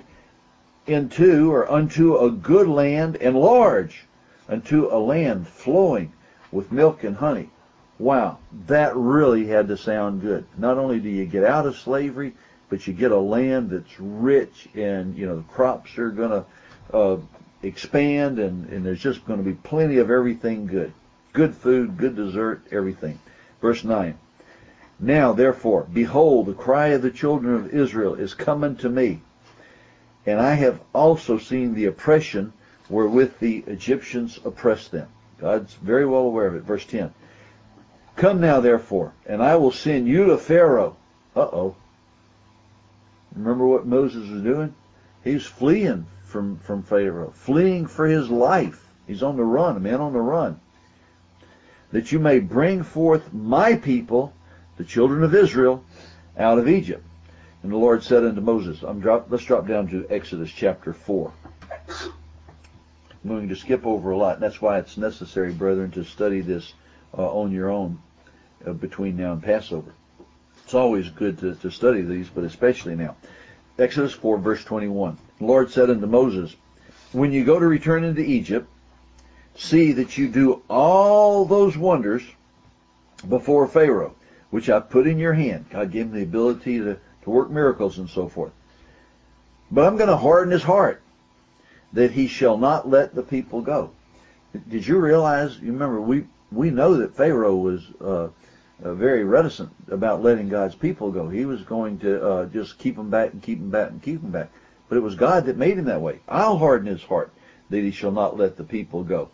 unto a good land and large, unto a land flowing with milk and honey. Wow, that really had to sound good. Not only do you get out of slavery, but you get a land that's rich, and the crops are going to expand, and there's just going to be plenty of everything good. Good food, good dessert, everything. Verse 9. Now, therefore, behold, the cry of the children of Israel is coming to me, and I have also seen the oppression wherewith the Egyptians oppressed them. God's very well aware of it. Verse 10. Come now, therefore, and I will send you to Pharaoh. Uh-oh. Remember what Moses was doing? He's fleeing from Pharaoh, fleeing for his life. He's on the run, a man on the run. That you may bring forth my people, the children of Israel, out of Egypt. And the Lord said unto Moses, let's drop down to Exodus chapter 4. I'm going to skip over a lot. That's why it's necessary, brethren, to study this on your own between now and Passover. It's always good to study these, but especially now. Exodus 4, verse 21. The Lord said unto Moses, when you go to return into Egypt, see that you do all those wonders before Pharaoh, which I put in your hand. God gave him the ability to work miracles and so forth. But I'm going to harden his heart, that he shall not let the people go. Did you realize, you remember, we know that Pharaoh was very reticent about letting God's people go. He was going to just keep them back and keep them back and keep them back. But it was God that made him that way. I'll harden his heart, that he shall not let the people go.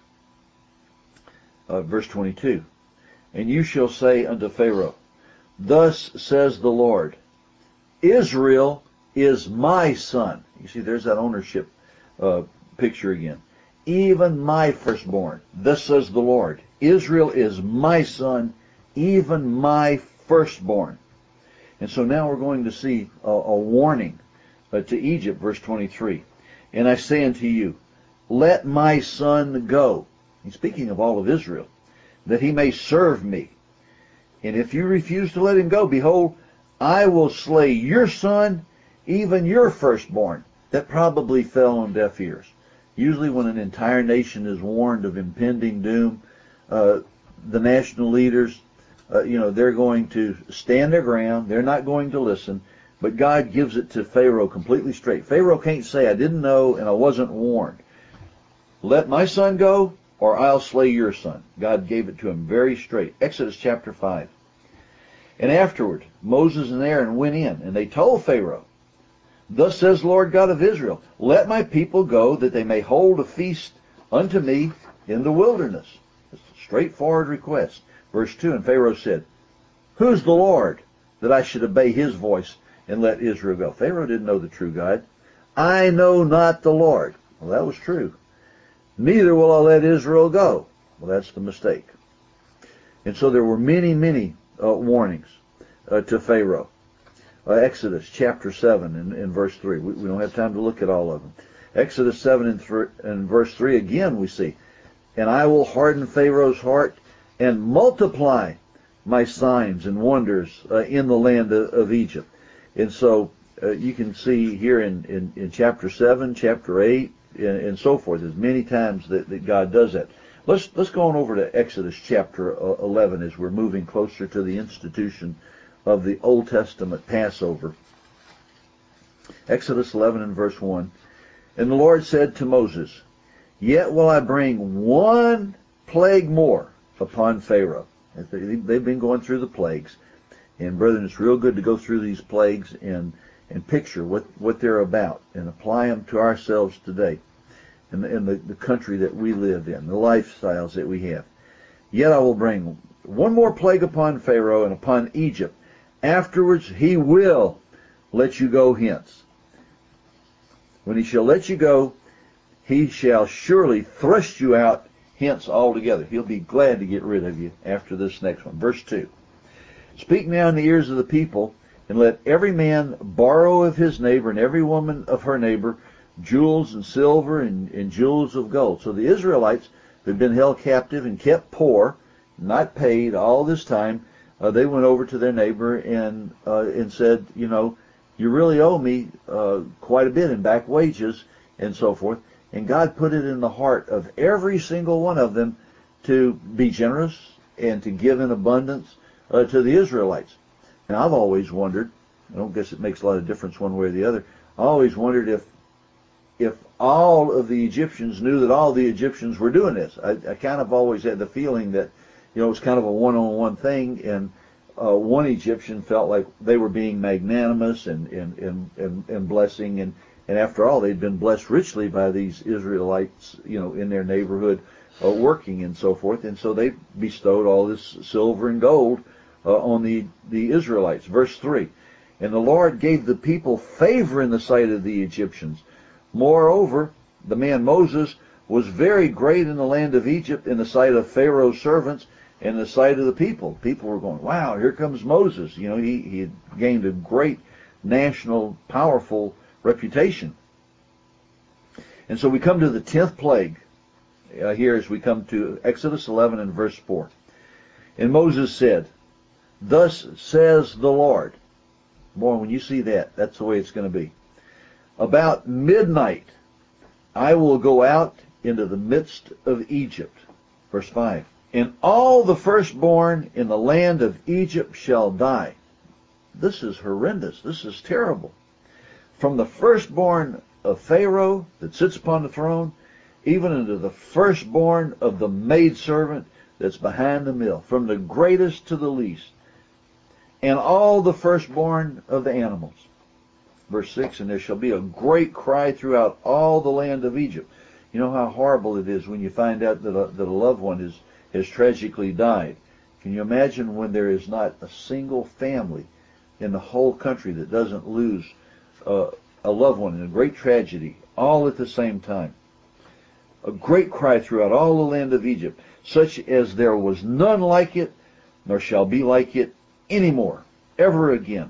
Verse 22. And you shall say unto Pharaoh, thus says the Lord, Israel is my son. You see, there's that ownership picture again. Even my firstborn. Thus says the Lord, Israel is my son, even my firstborn. And so now we're going to see a warning to Egypt, verse 23. And I say unto you, let my son go. He's speaking of all of Israel, that he may serve me. And if you refuse to let him go, behold, I will slay your son, even your firstborn. That probably fell on deaf ears. Usually when an entire nation is warned of impending doom, the national leaders, they're going to stand their ground. They're not going to listen. But God gives it to Pharaoh completely straight. Pharaoh can't say, I didn't know and I wasn't warned. Let my son go, or I'll slay your son. God gave it to him very straight. Exodus chapter 5. And afterward, Moses and Aaron went in, and they told Pharaoh, thus says the Lord God of Israel, let my people go, that they may hold a feast unto me in the wilderness. It's a straightforward request. Verse 2, and Pharaoh said, who's the Lord, that I should obey his voice and let Israel go? Pharaoh didn't know the true God. I know not the Lord. Well, that was true. Neither will I let Israel go. Well, that's the mistake. And so there were many, many warnings to Pharaoh. Exodus chapter 7 and verse 3. We don't have time to look at all of them. Exodus 7 and verse 3 again we see, and I will harden Pharaoh's heart and multiply my signs and wonders in the land of Egypt. And so you can see here in chapter 7, chapter 8, and so forth. There's many times that God does that. Let's go on over to Exodus chapter 11 as we're moving closer to the institution of the Old Testament Passover. Exodus 11 and verse 1. And the Lord said to Moses, yet will I bring one plague more upon Pharaoh. They've been going through the plagues. And brethren, it's real good to go through these plagues and picture what they're about and apply them to ourselves today in the country that we live in, the lifestyles that we have. Yet I will bring one more plague upon Pharaoh and upon Egypt. Afterwards he will let you go hence. When he shall let you go, he shall surely thrust you out hence altogether. He'll be glad to get rid of you after this next one. Verse 2. Speak now in the ears of the people, and let every man borrow of his neighbor and every woman of her neighbor jewels and silver and jewels of gold. So the Israelites had been held captive and kept poor, not paid all this time. They went over to their neighbor and said, you really owe me quite a bit in back wages and so forth. And God put it in the heart of every single one of them to be generous and to give in abundance to the Israelites. And I've always wondered, I don't guess it makes a lot of difference one way or the other, I always wondered if all of the Egyptians knew that all the Egyptians were doing this. I kind of always had the feeling that, it was kind of a one-on-one thing, and one Egyptian felt like they were being magnanimous and blessing, and after all, they'd been blessed richly by these Israelites, in their neighborhood working and so forth. And so they bestowed all this silver and gold on the Israelites. Verse 3, and the Lord gave the people favor in the sight of the Egyptians. Moreover, the man Moses was very great in the land of Egypt in the sight of Pharaoh's servants and the sight of the people. People were going, wow, here comes Moses. You know, he had gained a great national, powerful reputation. And so we come to the 10th plague here as we come to Exodus 11 and verse 4. And Moses said, thus says the Lord. Boy, when you see that, that's the way it's going to be. About midnight, I will go out into the midst of Egypt. Verse 5. And all the firstborn in the land of Egypt shall die. This is horrendous. This is terrible. From the firstborn of Pharaoh that sits upon the throne, even unto the firstborn of the maidservant that's behind the mill, from the greatest to the least, and all the firstborn of the animals. Verse 6, and there shall be a great cry throughout all the land of Egypt. You know how horrible it is when you find out that a loved one has tragically died. Can you imagine when there is not a single family in the whole country that doesn't lose a loved one in a great tragedy, all at the same time? A great cry throughout all the land of Egypt, such as there was none like it, nor shall be like it anymore, ever again.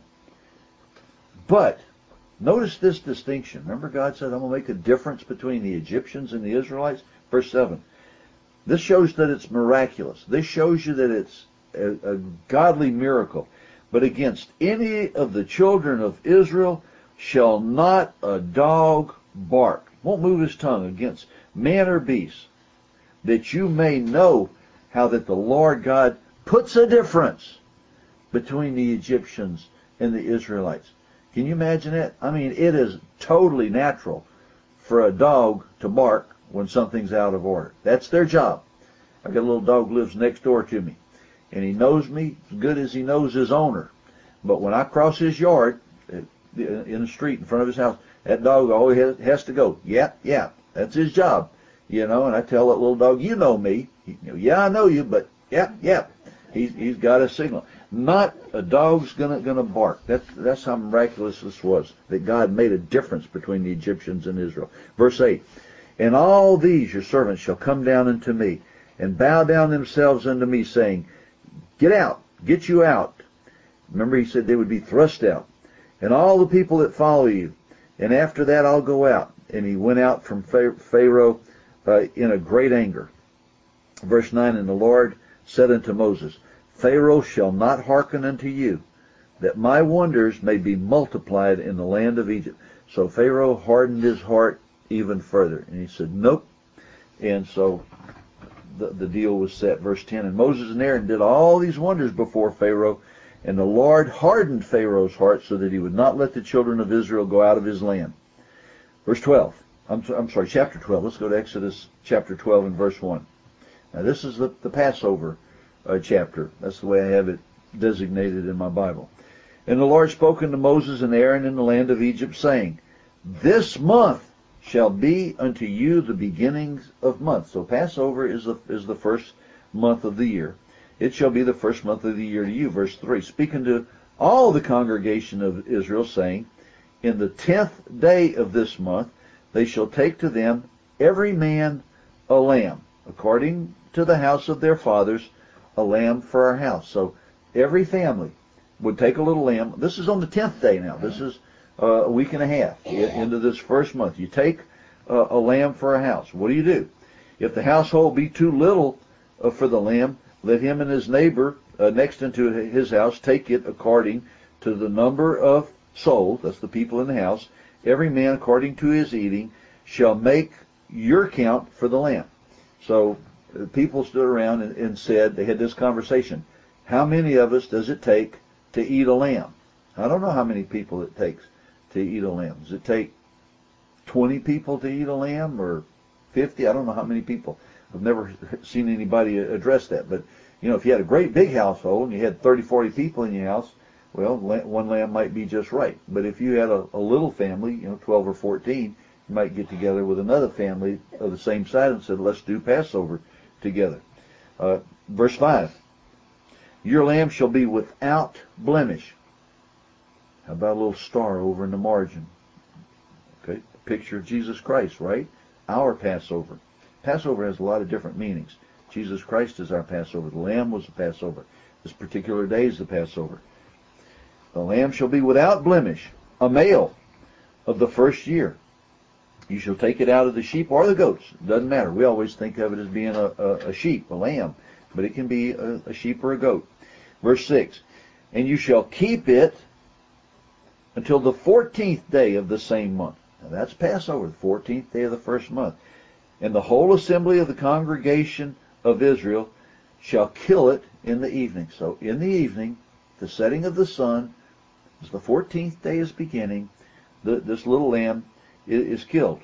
But notice this distinction. Remember, God said, I'm going to make a difference between the Egyptians and the Israelites? Verse 7. This shows that it's miraculous. This shows you that it's a godly miracle. But against any of the children of Israel shall not a dog bark. Won't move his tongue against man or beast, that you may know how that the Lord God puts a difference between the Egyptians and the Israelites. Can you imagine that? I mean, it is totally natural for a dog to bark when something's out of order. That's their job. I've got a little dog who lives next door to me, and he knows me as good as he knows his owner. But when I cross his yard, in the street in front of his house, that dog always has to go, yap, yap. That's his job, you know. And I tell that little dog, you know me. Yeah, I know you, but yap, yap. He's got a signal. Not a dog's gonna bark. That's how miraculous this was, that God made a difference between the Egyptians and Israel. Verse 8, and all these your servants shall come down unto me, and bow down themselves unto me, saying, get out, get you out. Remember, he said they would be thrust out. And all the people that follow you, and after that I'll go out. And he went out from Pharaoh in a great anger. Verse 9, and the Lord said unto Moses, Pharaoh shall not hearken unto you, that my wonders may be multiplied in the land of Egypt. So Pharaoh hardened his heart even further. And he said, nope. And so the deal was set. Verse 10, and Moses and Aaron did all these wonders before Pharaoh, and the Lord hardened Pharaoh's heart so that he would not let the children of Israel go out of his land. Verse 12. I'm sorry, chapter 12. Let's go to Exodus chapter 12 and verse 1. Now this is the Passover chapter. That's the way I have it designated in my Bible. And the Lord spoke unto Moses and Aaron in the land of Egypt, saying, this month shall be unto you the beginnings of months. So Passover is the first month of the year. It shall be the first month of the year to you. Verse 3, speaking to all the congregation of Israel, saying, in the 10th day of this month they shall take to them every man a lamb, according to the house of their fathers, a lamb for our house. So every family would take a little lamb. This is on the 10th day now. This is a week and a half into this first month. You take a lamb for a house. What do? If the household be too little for the lamb, let him and his neighbor next unto his house take it according to the number of souls, that's the people in the house. Every man according to his eating shall make your count for the lamb. So people stood around and said, they had this conversation, how many of us does it take to eat a lamb? I don't know how many people it takes to eat a lamb. Does it take 20 people to eat a lamb, or 50? I don't know how many people. I've never seen anybody address that. But, you know, if you had a great big household and you had 30, 40 people in your house, well, one lamb might be just right. But if you had a little family, 12 or 14, you might get together with another family of the same size and said, let's do Passover together. Verse 5. Your lamb shall be without blemish. How about a little star over in the margin? Okay, a picture of Jesus Christ, right? Our Passover. Passover has a lot of different meanings. Jesus Christ is our Passover. The lamb was the Passover. This particular day is the Passover. The lamb shall be without blemish, a male of the first year. You shall take it out of the sheep or the goats. It doesn't matter. We always think of it as being a sheep, a lamb. But it can be a sheep or a goat. Verse 6. And you shall keep it until the 14th day of the same month. Now that's Passover, the 14th day of the first month. And the whole assembly of the congregation of Israel shall kill it in the evening. So in the evening, the setting of the sun, as the 14th day is beginning, this little lamb is killed.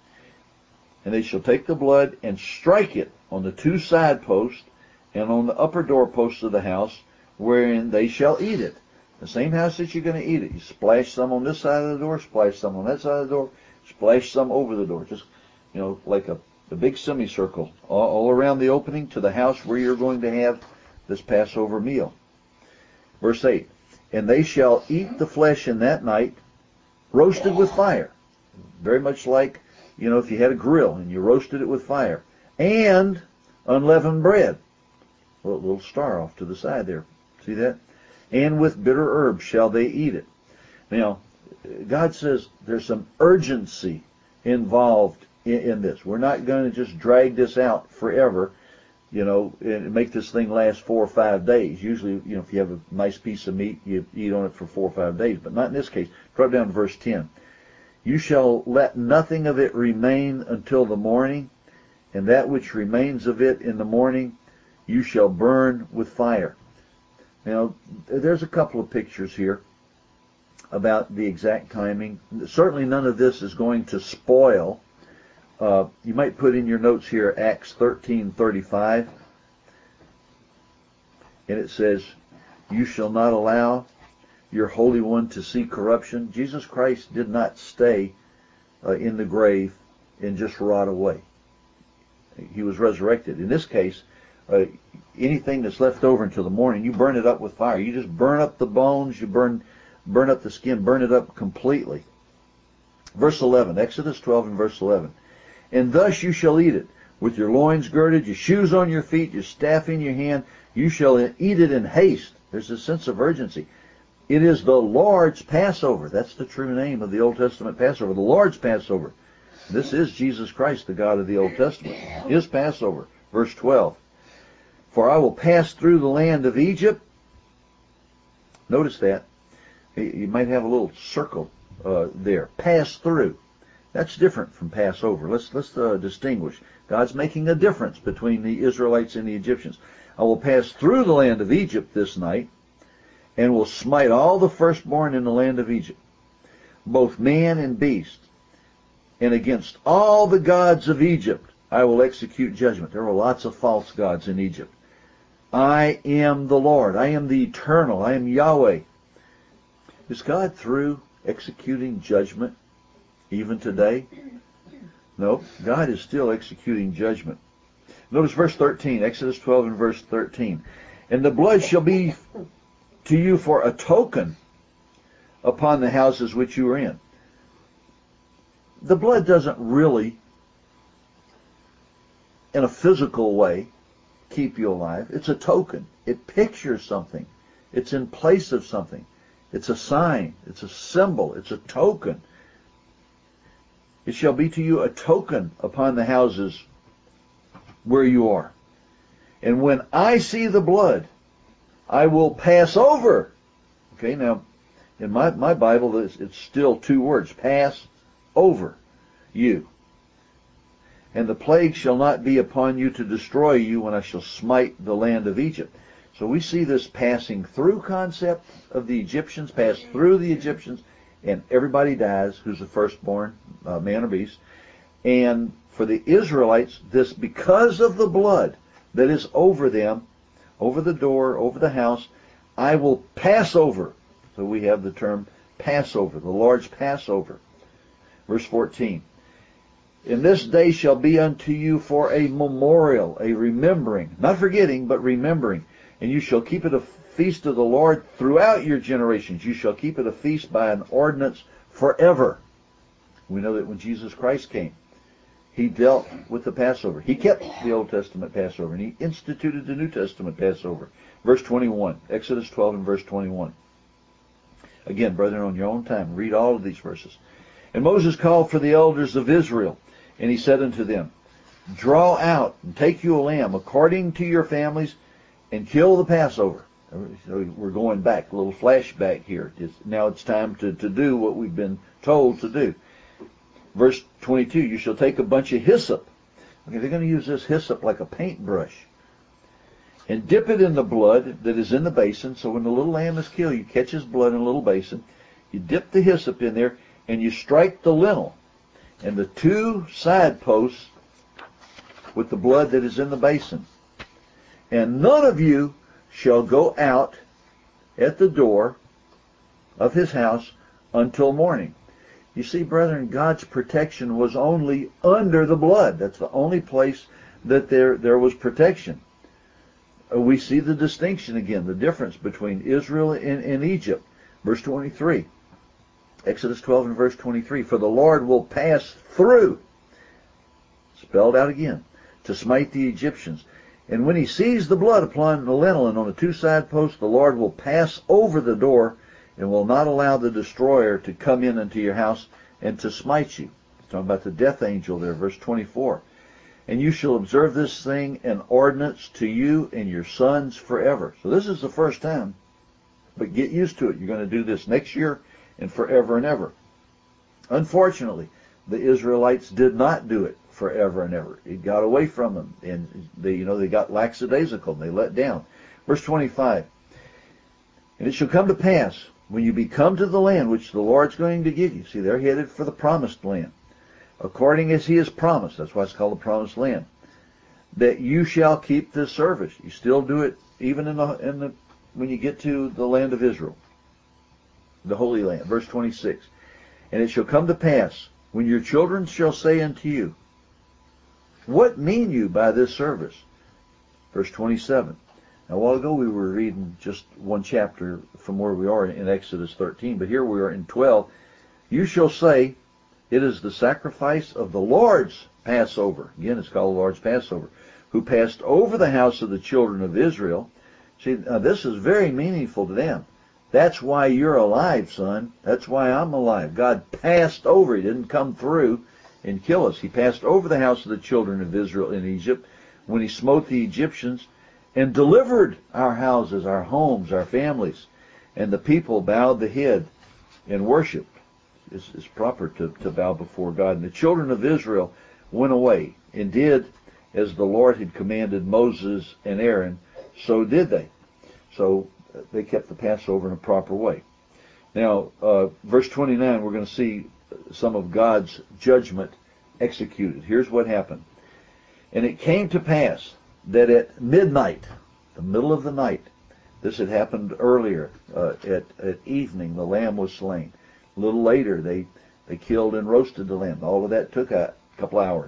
And they shall take the blood and strike it on the two side posts and on the upper doorposts of the house, wherein they shall eat it. The same house that you're going to eat it. You splash some on this side of the door, splash some on that side of the door, splash some over the door. Just, like a big semicircle all around the opening to the house where you're going to have this Passover meal. Verse 8. And they shall eat the flesh in that night, roasted with fire. Very much like, if you had a grill and you roasted it with fire. And unleavened bread. A little star off to the side there. See that? And with bitter herbs shall they eat it. Now, God says there's some urgency involved in this. We're not going to just drag this out forever, and make this thing last 4 or 5 days. Usually, if you have a nice piece of meat, you eat on it for 4 or 5 days, but not in this case. Drop down to verse 10. You shall let nothing of it remain until the morning, and that which remains of it in the morning you shall burn with fire. Now, there's a couple of pictures here about the exact timing. Certainly none of this is going to spoil. You might put in your notes here Acts 13:35, and it says, you shall not allow your Holy One to see corruption. Jesus Christ did not stay in the grave and just rot away. He was resurrected. In this case, anything that's left over until the morning, you burn it up with fire. You just burn up the bones, you burn up the skin, burn it up completely. Verse 11, Exodus 12 and verse 11. And thus you shall eat it, with your loins girded, your shoes on your feet, your staff in your hand. You shall eat it in haste. There's a sense of urgency. It is the Lord's Passover. That's the true name of the Old Testament Passover, the Lord's Passover. This is Jesus Christ, the God of the Old Testament. His Passover. Verse 12. For I will pass through the land of Egypt. Notice that. You might have a little circle there. Pass through. That's different from Passover. Let's distinguish. God's making a difference between the Israelites and the Egyptians. I will pass through the land of Egypt this night, and will smite all the firstborn in the land of Egypt, both man and beast. And against all the gods of Egypt I will execute judgment. There were lots of false gods in Egypt. I am the Lord. I am the eternal. I am Yahweh. Is God through executing judgment even today? No, God is still executing judgment. Notice verse 13, Exodus 12 and verse 13. And the blood shall be to you for a token upon the houses which you are in. The blood doesn't really, in a physical way, keep you alive. It's a token. It pictures something. It's in place of something. It's a sign. It's a symbol. It's a token. It shall be to you a token upon the houses where you are. And when I see the blood, I will pass over. Okay, now, in my Bible, it's still 2 words. Pass over you. And the plague shall not be upon you to destroy you when I shall smite the land of Egypt. So we see this passing through concept of the Egyptians, pass through the Egyptians, and everybody dies who's the firstborn, man or beast. And for the Israelites, this, because of the blood that is over them, over the door, over the house, I will pass over. So we have the term Passover, the Lord's Passover. Verse 14. And this day shall be unto you for a memorial, a remembering, not forgetting, but remembering. And you shall keep it a feast of the Lord throughout your generations. You shall keep it a feast by an ordinance forever. We know that when Jesus Christ came, He dealt with the Passover. He kept the Old Testament Passover, and He instituted the New Testament Passover. Verse 21, Exodus 12 and verse 21. Again, brethren, on your own time, read all of these verses. And Moses called for the elders of Israel, and he said unto them, draw out and take you a lamb according to your families, and kill the Passover. So we're going back, a little flashback here. Now it's time to do what we've been told to do. Verse 22, you shall take a bunch of hyssop. Okay, they're going to use this hyssop like a paintbrush. And dip it in the blood that is in the basin. So when the little lamb is killed, you catch his blood in a little basin. You dip the hyssop in there, and you strike the lintel and the two side posts with the blood that is in the basin. And none of you shall go out at the door of his house until morning. You see, brethren, God's protection was only under the blood. That's the only place that there was protection. We see the distinction again, the difference between Israel and Egypt. Verse 23. Exodus 12 and verse 23. For the Lord will pass through, spelled out again, to smite the Egyptians. And when he sees the blood upon the lintel and on the two side posts, the Lord will pass over the door and will not allow the destroyer to come in into your house and to smite you. It's talking about the death angel there, verse 24. And you shall observe this thing an ordinance to you and your sons forever. So this is the first time, but get used to it. You're going to do this next year and forever and ever. Unfortunately, the Israelites did not do it forever and ever. It got away from them, and they got lackadaisical, and they let down. Verse 25. And it shall come to pass, when you be come to the land which the Lord's going to give you. See, they're headed for the promised land. According as he has promised, that's why it's called the promised land, that you shall keep this service. You still do it even when you get to the land of Israel, the Holy Land. Verse 26. And it shall come to pass, when your children shall say unto you, what mean you by this service? Verse 27. Now, a while ago we were reading just one chapter from where we are in Exodus 13, but here we are in 12. You shall say, it is the sacrifice of the Lord's Passover. Again, it's called the Lord's Passover. Who passed over the house of the children of Israel. See, now this is very meaningful to them. That's why you're alive, son. That's why I'm alive. God passed over. He didn't come through and kill us. He passed over the house of the children of Israel in Egypt when he smote the Egyptians and delivered our houses, our homes, our families. And the people bowed the head and worshiped. It's proper to bow before God. And the children of Israel went away and did as the Lord had commanded Moses and Aaron, so did they. So they kept the Passover in a proper way. Now, verse 29, we're going to see some of God's judgment executed. Here's what happened. And it came to pass that at midnight, the middle of the night, this had happened earlier, at evening, the lamb was slain. A little later, they killed and roasted the lamb. All of that took a couple hours.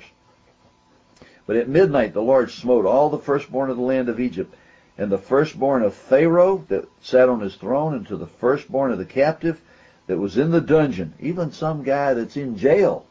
But at midnight, the Lord smote all the firstborn of the land of Egypt, and the firstborn of Pharaoh that sat on his throne, and to the firstborn of the captive that was in the dungeon, even some guy that's in jail,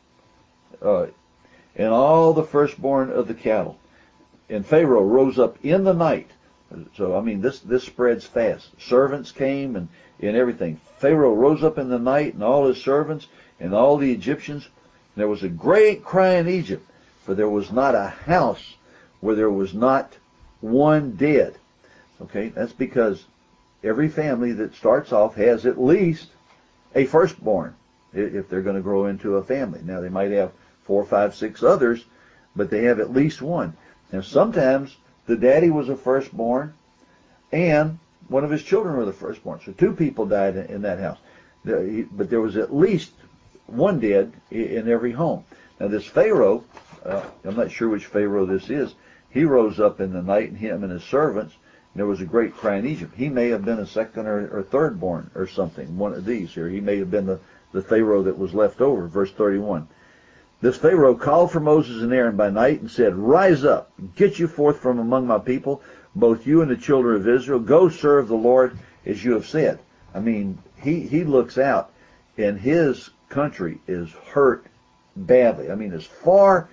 and all the firstborn of the cattle. And Pharaoh rose up in the night. So, I mean, this spreads fast. Servants came and everything. Pharaoh rose up in the night, and all his servants and all the Egyptians. There was a great cry in Egypt, for there was not a house where there was not one dead. Okay, that's because every family that starts off has at least a firstborn, if they're going to grow into a family. Now, they might have 4, 5, 6 others, but they have at least one. Now, sometimes the daddy was a firstborn, and one of his children were the firstborn. So 2 people died in that house. But there was at least one dead in every home. Now, this Pharaoh, I'm not sure which Pharaoh this is, he rose up in the night, and him and his servants. There was a great cry in Egypt. He may have been a second or third born or something, one of these here. He may have been the Pharaoh that was left over. Verse 31. This Pharaoh called for Moses and Aaron by night and said, "Rise up, get you forth from among my people, both you and the children of Israel. Go serve the Lord as you have said." I mean, he looks out, and his country is hurt badly. I mean, as far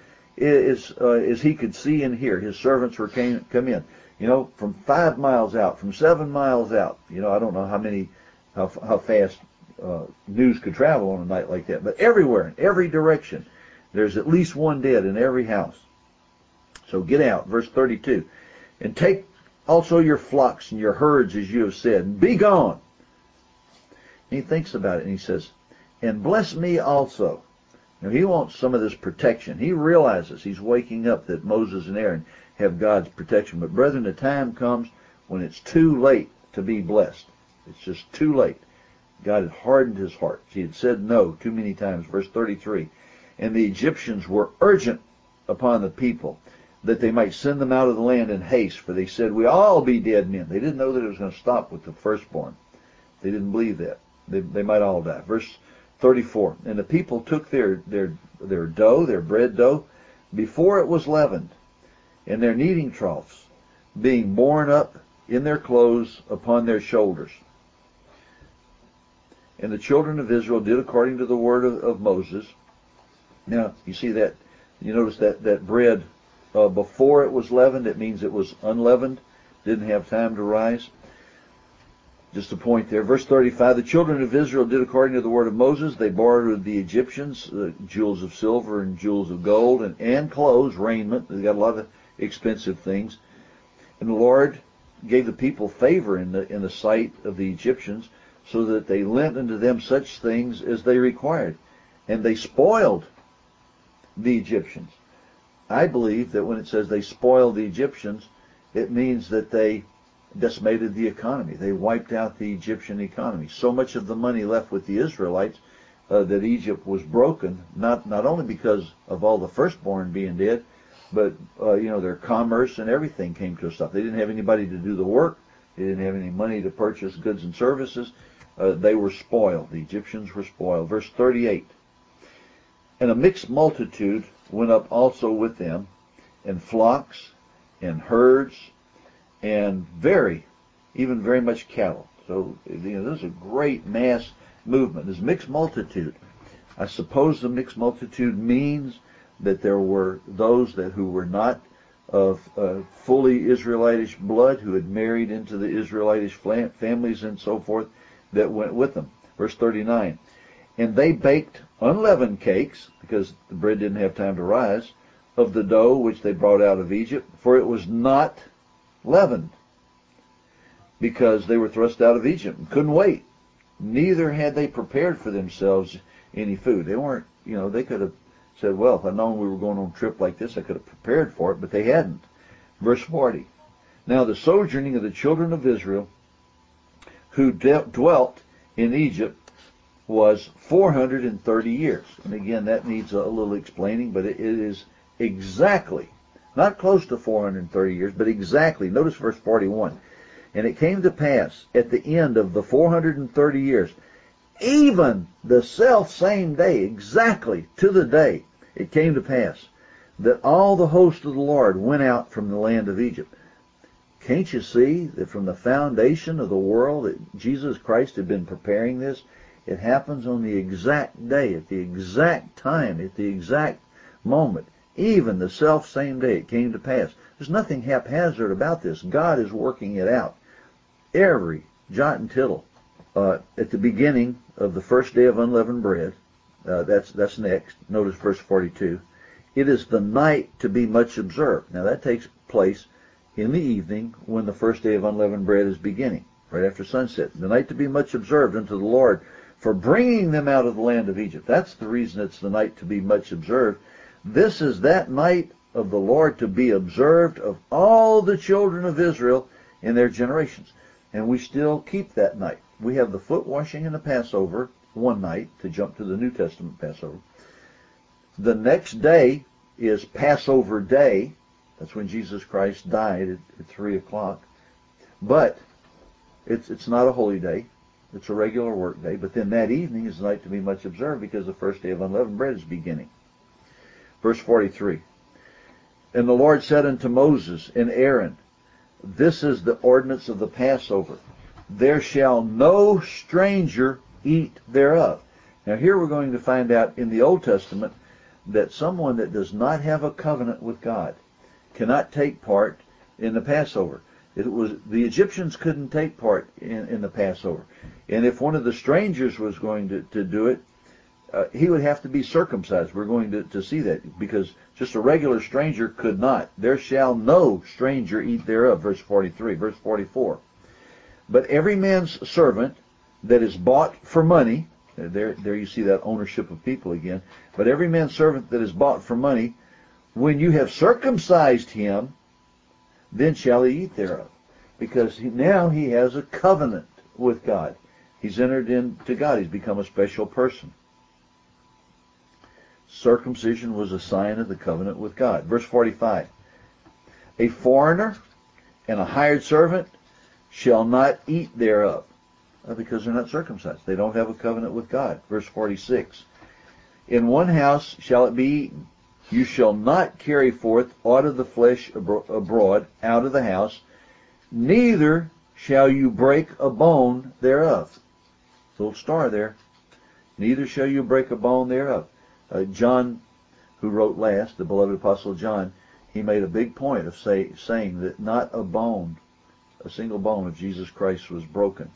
as he could see and hear, his servants were come in. You know, from 5 miles out, from 7 miles out. You know, I don't know how fast news could travel on a night like that, but everywhere, in every direction, there's at least one dead in every house. So get out, verse 32, and take also your flocks and your herds as you have said, and be gone. And he thinks about it and he says, and bless me also. Now he wants some of this protection. He realizes, he's waking up, that Moses and Aaron have God's protection. But brethren, the time comes when it's too late to be blessed. It's just too late. God had hardened his heart. He had said no too many times. Verse 33, and the Egyptians were urgent upon the people that they might send them out of the land in haste, for they said, we all be dead men. They didn't know that it was going to stop with the firstborn. They didn't believe that. They might all die. Verse 34, and the people took their dough, their bread dough, before it was leavened, and their kneading troughs, being borne up in their clothes upon their shoulders. And the children of Israel did according to the word of Moses. Now, you see that, you notice that bread, before it was leavened, it means it was unleavened, didn't have time to rise. Just a point there. Verse 35, the children of Israel did according to the word of Moses. They borrowed of the Egyptians jewels of silver and jewels of gold and clothes, raiment. They got a lot of expensive things. And the Lord gave the people favor in the sight of the Egyptians, so that they lent unto them such things as they required. And they spoiled the Egyptians. I believe that when it says they spoiled the Egyptians, it means that they decimated the economy. They wiped out the Egyptian economy. So much of the money left with the Israelites that Egypt was broken, not only because of all the firstborn being dead, but their commerce and everything came to a stop. They didn't have anybody to do the work. They didn't have any money to purchase goods and services. They were spoiled. The Egyptians were spoiled. Verse 38, and a mixed multitude went up also with them, and flocks and herds, and very much cattle. So there's a great mass movement. This mixed multitude. I suppose the mixed multitude means that there were those who were not of fully Israelitish blood, who had married into the Israelitish families and so forth, that went with them. Verse 39, and they baked unleavened cakes, because the bread didn't have time to rise, of the dough which they brought out of Egypt, for it was not leavened, because they were thrust out of Egypt and couldn't wait. Neither had they prepared for themselves any food. They weren't, they could have said, well, if I'd known we were going on a trip like this, I could have prepared for it, but they hadn't. Verse 40, now the sojourning of the children of Israel who dwelt in Egypt was 430 years. And again, that needs a little explaining, but it is exactly, not close to 430 years, but exactly. Notice verse 41. And it came to pass at the end of the 430 years, even the self same day, exactly to the day, it came to pass that all the host of the Lord went out from the land of Egypt. Can't you see that from the foundation of the world that Jesus Christ had been preparing this? It happens on the exact day, at the exact time, at the exact moment. Even the self same day it came to pass. There's nothing haphazard about this. God is working it out. Every jot and tittle. At the beginning of the first day of unleavened bread, that's next. Notice verse 42. It is the night to be much observed. Now that takes place in the evening when the first day of unleavened bread is beginning, right after sunset. The night to be much observed unto the Lord for bringing them out of the land of Egypt. That's the reason it's the night to be much observed. This is that night of the Lord to be observed of all the children of Israel in their generations. And we still keep that night. We have the foot washing and the Passover one night, to jump to the New Testament Passover. The next day is Passover Day. That's when Jesus Christ died at 3 o'clock. But it's not a holy day. It's a regular work day. But then that evening is the night to be much observed, because the first day of unleavened bread is beginning. Verse 43. And the Lord said unto Moses and Aaron, this is the ordinance of the Passover. There shall no stranger eat thereof. Now here we're going to find out in the Old Testament that someone that does not have a covenant with God cannot take part in the Passover. The Egyptians couldn't take part in the Passover. And if one of the strangers was going to do it, he would have to be circumcised. We're going to see that, because just a regular stranger could not. There shall no stranger eat thereof, verse 43. Verse 44. But every man's servant that is bought for money, there you see that ownership of people again, but every man's servant that is bought for money, when you have circumcised him, then shall he eat thereof. Because now he has a covenant with God. He's entered into God. He's become a special person. Circumcision was a sign of the covenant with God. Verse 45. A foreigner and a hired servant shall not eat thereof, because they're not circumcised. They don't have a covenant with God. Verse 46. In one house shall it be eaten. You shall not carry forth aught of the flesh abroad out of the house, neither shall you break a bone thereof. Little star there. Neither shall you break a bone thereof. John, who wrote last, the beloved apostle John, he made a big point of saying that not a single bone of Jesus Christ was broken.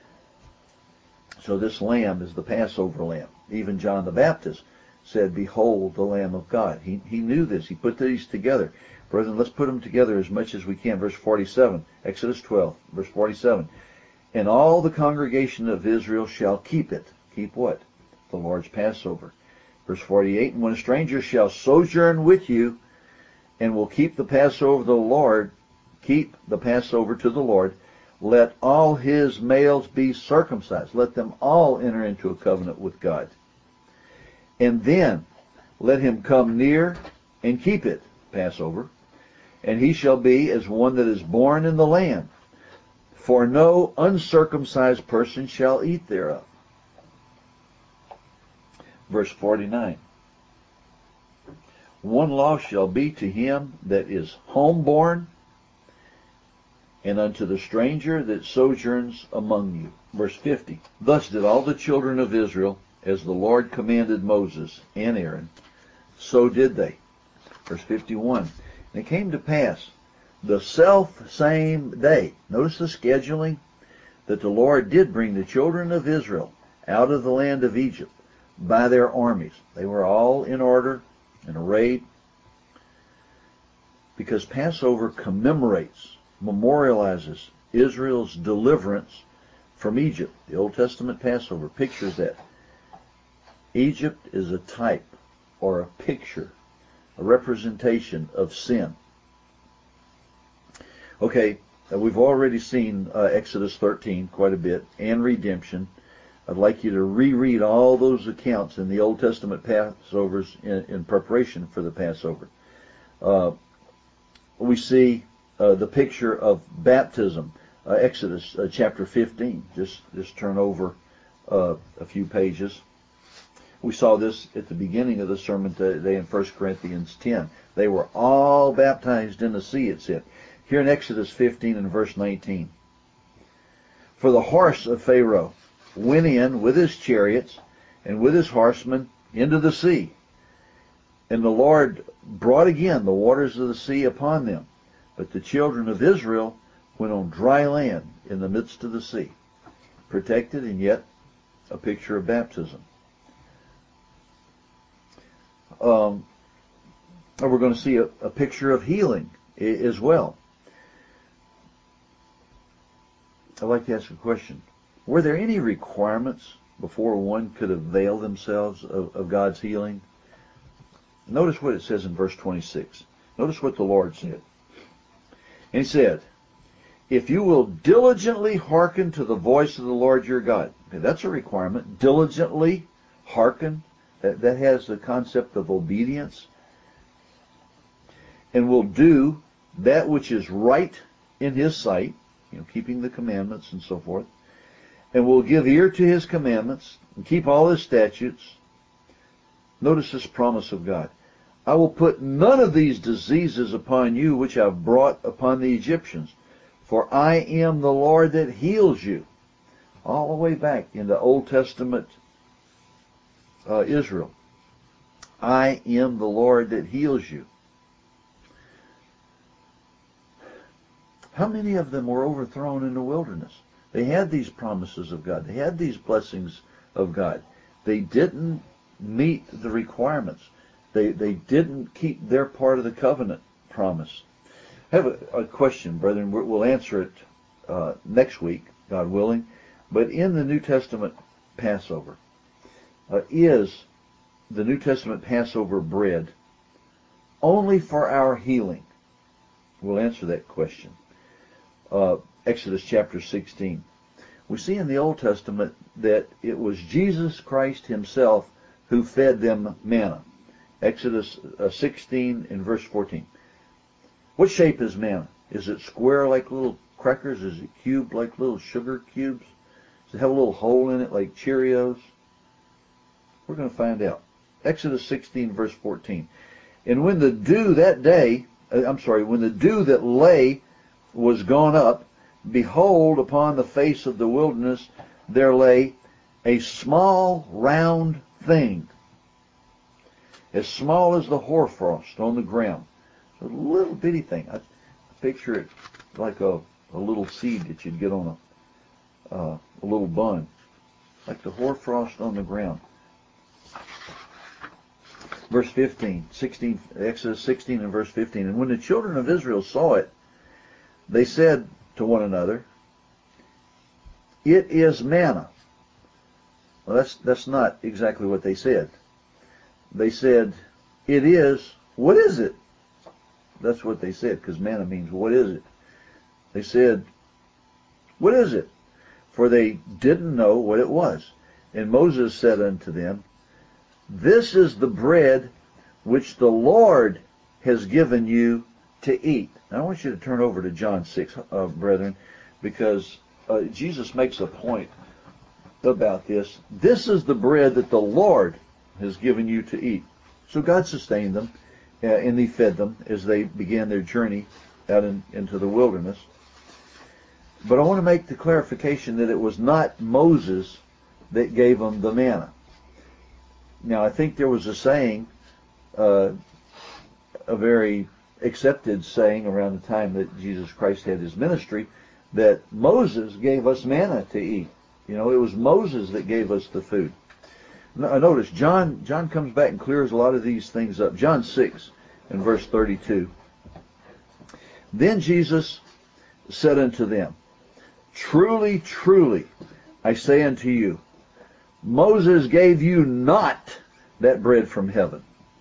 So this lamb is the Passover lamb. Even John the Baptist said, behold the Lamb of God. He knew this. He put these together. Brethren, let's put them together as much as we can. Verse 47, Exodus 12, verse 47. And all the congregation of Israel shall keep it. Keep what? The Lord's Passover. Verse 48, and when a stranger shall sojourn with you, and will keep the Passover to the Lord, let all his males be circumcised. Let them all enter into a covenant with God. And then let him come near and keep it, Passover, and he shall be as one that is born in the land. For no uncircumcised person shall eat thereof. Verse 49. One law shall be to him that is homeborn, and unto the stranger that sojourns among you. Verse 50. Thus did all the children of Israel, as the Lord commanded Moses and Aaron, so did they. Verse 51. And it came to pass the self same day, notice the scheduling, that the Lord did bring the children of Israel out of the land of Egypt by their armies. They were all in order and arrayed, because Passover commemorates, memorializes Israel's deliverance from Egypt. The Old Testament Passover pictures that. Egypt is a type or a picture, a representation of sin. Okay, we've already seen Exodus 13 quite a bit, and redemption. I'd like you to reread all those accounts in the Old Testament Passovers in preparation for the Passover. We see the picture of baptism, Exodus chapter 15. Just turn over a few pages. We saw this at the beginning of the sermon today in 1 Corinthians 10. They were all baptized in the sea, it said. Here in Exodus 15 and verse 19. For the horse of Pharaoh went in with his chariots and with his horsemen into the sea. And the Lord brought again the waters of the sea upon them. But the children of Israel went on dry land in the midst of the sea. Protected, and yet a picture of baptism. We're going to see a picture of healing as well. I'd like to ask a question. Were there any requirements before one could avail themselves of God's healing? Notice what it says in verse 26. Notice what the Lord said. And he said, if you will diligently hearken to the voice of the Lord your God. Okay, that's a requirement. Diligently hearken. That has the concept of obedience. And will do that which is right in his sight, keeping the commandments and so forth. And will give ear to his commandments and keep all his statutes. Notice this promise of God. I will put none of these diseases upon you which I have brought upon the Egyptians, for I am the Lord that heals you. All the way back in the Old Testament Israel. I am the Lord that heals you. How many of them were overthrown in the wilderness? They had these promises of God. They had these blessings of God. They didn't meet the requirements. They didn't keep their part of the covenant promise. I have a question, brethren. We'll answer it next week, God willing. But in the New Testament Passover, is the New Testament Passover bread only for our healing? We'll answer that question. Exodus chapter 16. We see in the Old Testament that it was Jesus Christ himself who fed them manna. Exodus 16 and verse 14. What shape is manna? Is it square like little crackers? Is it cubed like little sugar cubes? Does it have a little hole in it like Cheerios? We're going to find out. Exodus 16 verse 14. And when the dew that day, when the dew that lay was gone up, behold, upon the face of the wilderness there lay a small round thing, as small as the hoarfrost on the ground. A little bitty thing. I picture it like a little seed that you'd get on a little bun, like the hoarfrost on the ground. Verse 15, Exodus 16 and verse 15. And when the children of Israel saw it, they said to one another, it is manna. Well, that's not exactly what they said. They said, it is, what is it? That's what they said, because manna means, what is it? They said, what is it? For they didn't know what it was. And Moses said unto them, this is the bread which the Lord has given you to eat. Now, I want you to turn over to John 6, brethren, because Jesus makes a point about this. This is the bread that the Lord has given you to eat. So God sustained them, and He fed them as they began their journey out into the wilderness. But I want to make the clarification that it was not Moses that gave them the manna. Now, I think there was a saying, a very accepted saying around the time that Jesus Christ had His ministry, that Moses gave us manna to eat. You know, it was Moses that gave us the food. Notice, John comes back and clears a lot of these things up. John 6 and verse 32. Then Jesus said unto them, truly, truly, I say unto you, Moses gave you not that bread from heaven.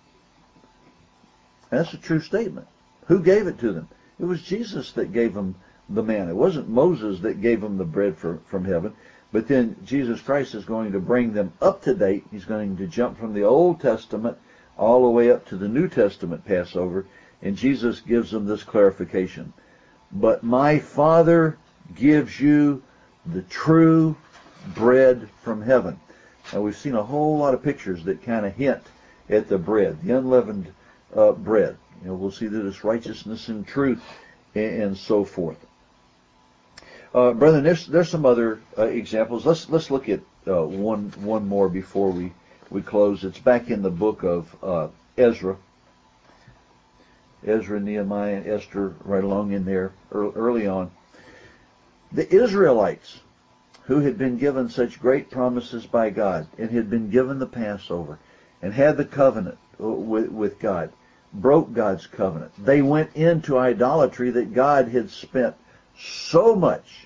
That's a true statement. Who gave it to them? It was Jesus that gave them the manna. It wasn't Moses that gave them the bread from heaven. But then Jesus Christ is going to bring them up to date. He's going to jump from the Old Testament all the way up to the New Testament Passover. And Jesus gives them this clarification. But my Father gives you the true bread from heaven. Now, we've seen a whole lot of pictures that kind of hint at the bread, the unleavened bread. You know, we'll see that it's righteousness and truth and so forth. Brethren, there's some other examples. Let's look at one more before we close. It's back in the book of Ezra. Ezra, Nehemiah, and Esther, right along in there early on. The Israelites, who had been given such great promises by God and had been given the Passover and had the covenant with God, broke God's covenant. They went into idolatry that God had spent so much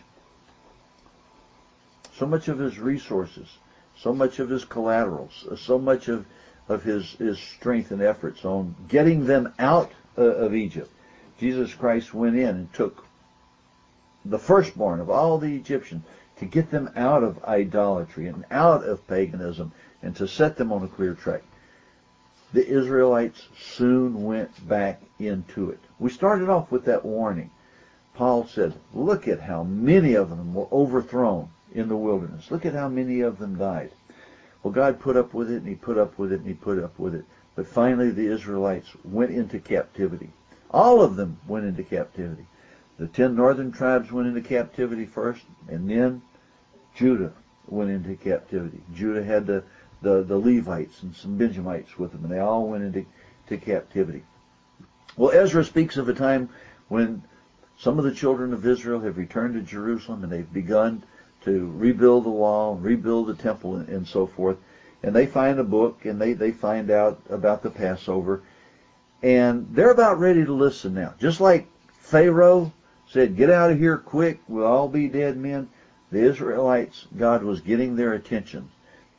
of His resources, so much of His collaterals, so much of His strength and efforts on getting them out of Egypt. Jesus Christ went in and took the firstborn of all the Egyptians to get them out of idolatry and out of paganism and to set them on a clear track. The Israelites soon went back into it. We started off with that warning. Paul said, look at how many of them were overthrown in the wilderness. Look at how many of them died. Well, God put up with it, and He put up with it, and He put up with it. But finally the Israelites went into captivity. All of them went into captivity. The 10 northern tribes went into captivity first, and then Judah went into captivity. Judah had the Levites and some Benjamites with them, and they all went into captivity. Well, Ezra speaks of a time when some of the children of Israel have returned to Jerusalem, and they've begun to rebuild the wall, rebuild the temple, and so forth. And they find a book, and they find out about the Passover. And they're about ready to listen now. Just like Pharaoh said, "Get out of here quick, we'll all be dead men," the Israelites, God was getting their attention.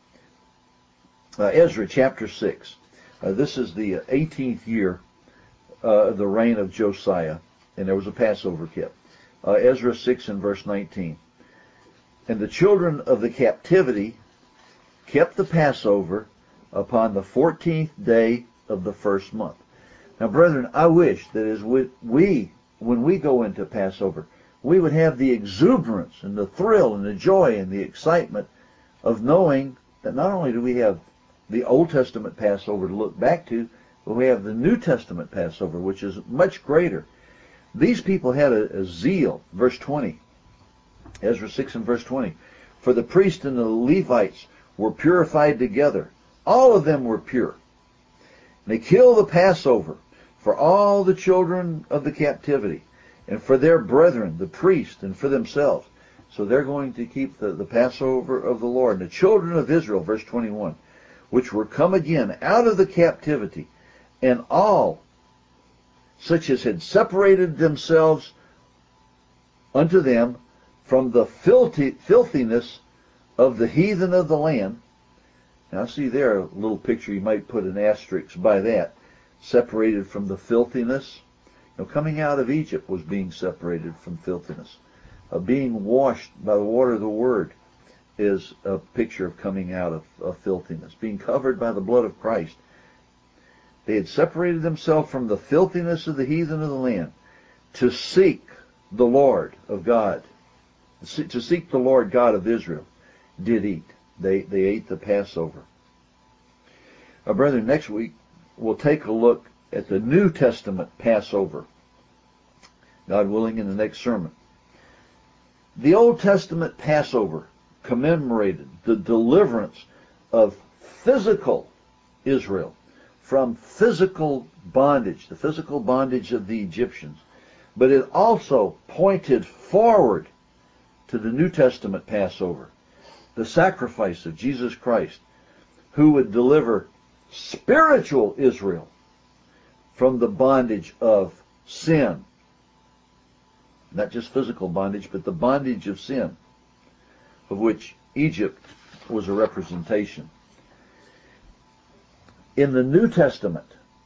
Ezra chapter 6. This is the 18th year of the reign of Josiah, and there was a Passover kept. Ezra 6 and verse 19. "And the children of the captivity kept the Passover upon the 14th day of the first month." Now, brethren, I wish that as when we go into Passover, we would have the exuberance and the thrill and the joy and the excitement of knowing that not only do we have the Old Testament Passover to look back to, but we have the New Testament Passover, which is much greater. These people had a zeal. Verse 20, Ezra 6 and verse 20. "For the priests and the Levites were purified together. All of them were pure. And they killed the Passover for all the children of the captivity, and for their brethren, the priests, and for themselves." So they're going to keep the Passover of the Lord. And the children of Israel, verse 21, "which were come again out of the captivity, and all such as had separated themselves unto them from the filthiness of the heathen of the land." Now see there a little picture, you might put an asterisk by that. Separated from the filthiness. Coming out of Egypt was being separated from filthiness. Being washed by the water of the Word is a picture of coming out of filthiness. Being covered by the blood of Christ. They had separated themselves from the filthiness of the heathen of the land to seek the Lord of God. To seek the Lord God of Israel did eat. They ate the Passover. Brethren, next week we'll take a look at the New Testament Passover. God willing, in the next sermon. The Old Testament Passover commemorated the deliverance of physical Israel from physical bondage, the physical bondage of the Egyptians. But it also pointed forward to the New Testament Passover, the sacrifice of Jesus Christ, who would deliver spiritual Israel from the bondage of sin. Not just physical bondage, but the bondage of sin, of which Egypt was a representation. In the New Testament,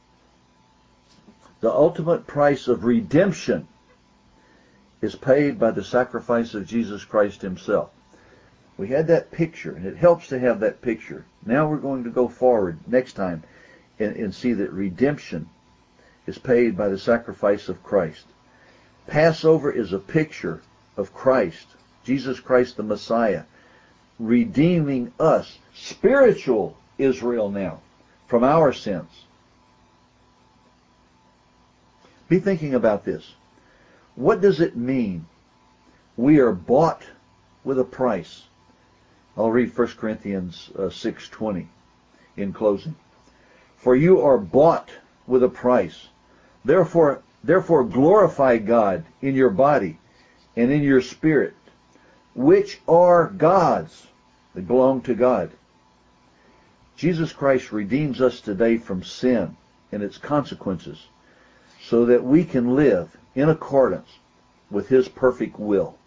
the ultimate price of redemption is paid by the sacrifice of Jesus Christ himself. We had that picture, and it helps to have that picture. Now we're going to go forward next time and see that redemption is paid by the sacrifice of Christ. Passover is a picture of Christ, Jesus Christ the Messiah, redeeming us, spiritual Israel now, from our sins. Be thinking about this. What does it mean? We are bought with a price. I'll read 1 Corinthians 6:20 in closing. "For you are bought with a price. Therefore glorify God in your body and in your spirit, which are God's." They belong to God. Jesus Christ redeems us today from sin and its consequences so that we can live in accordance with his perfect will.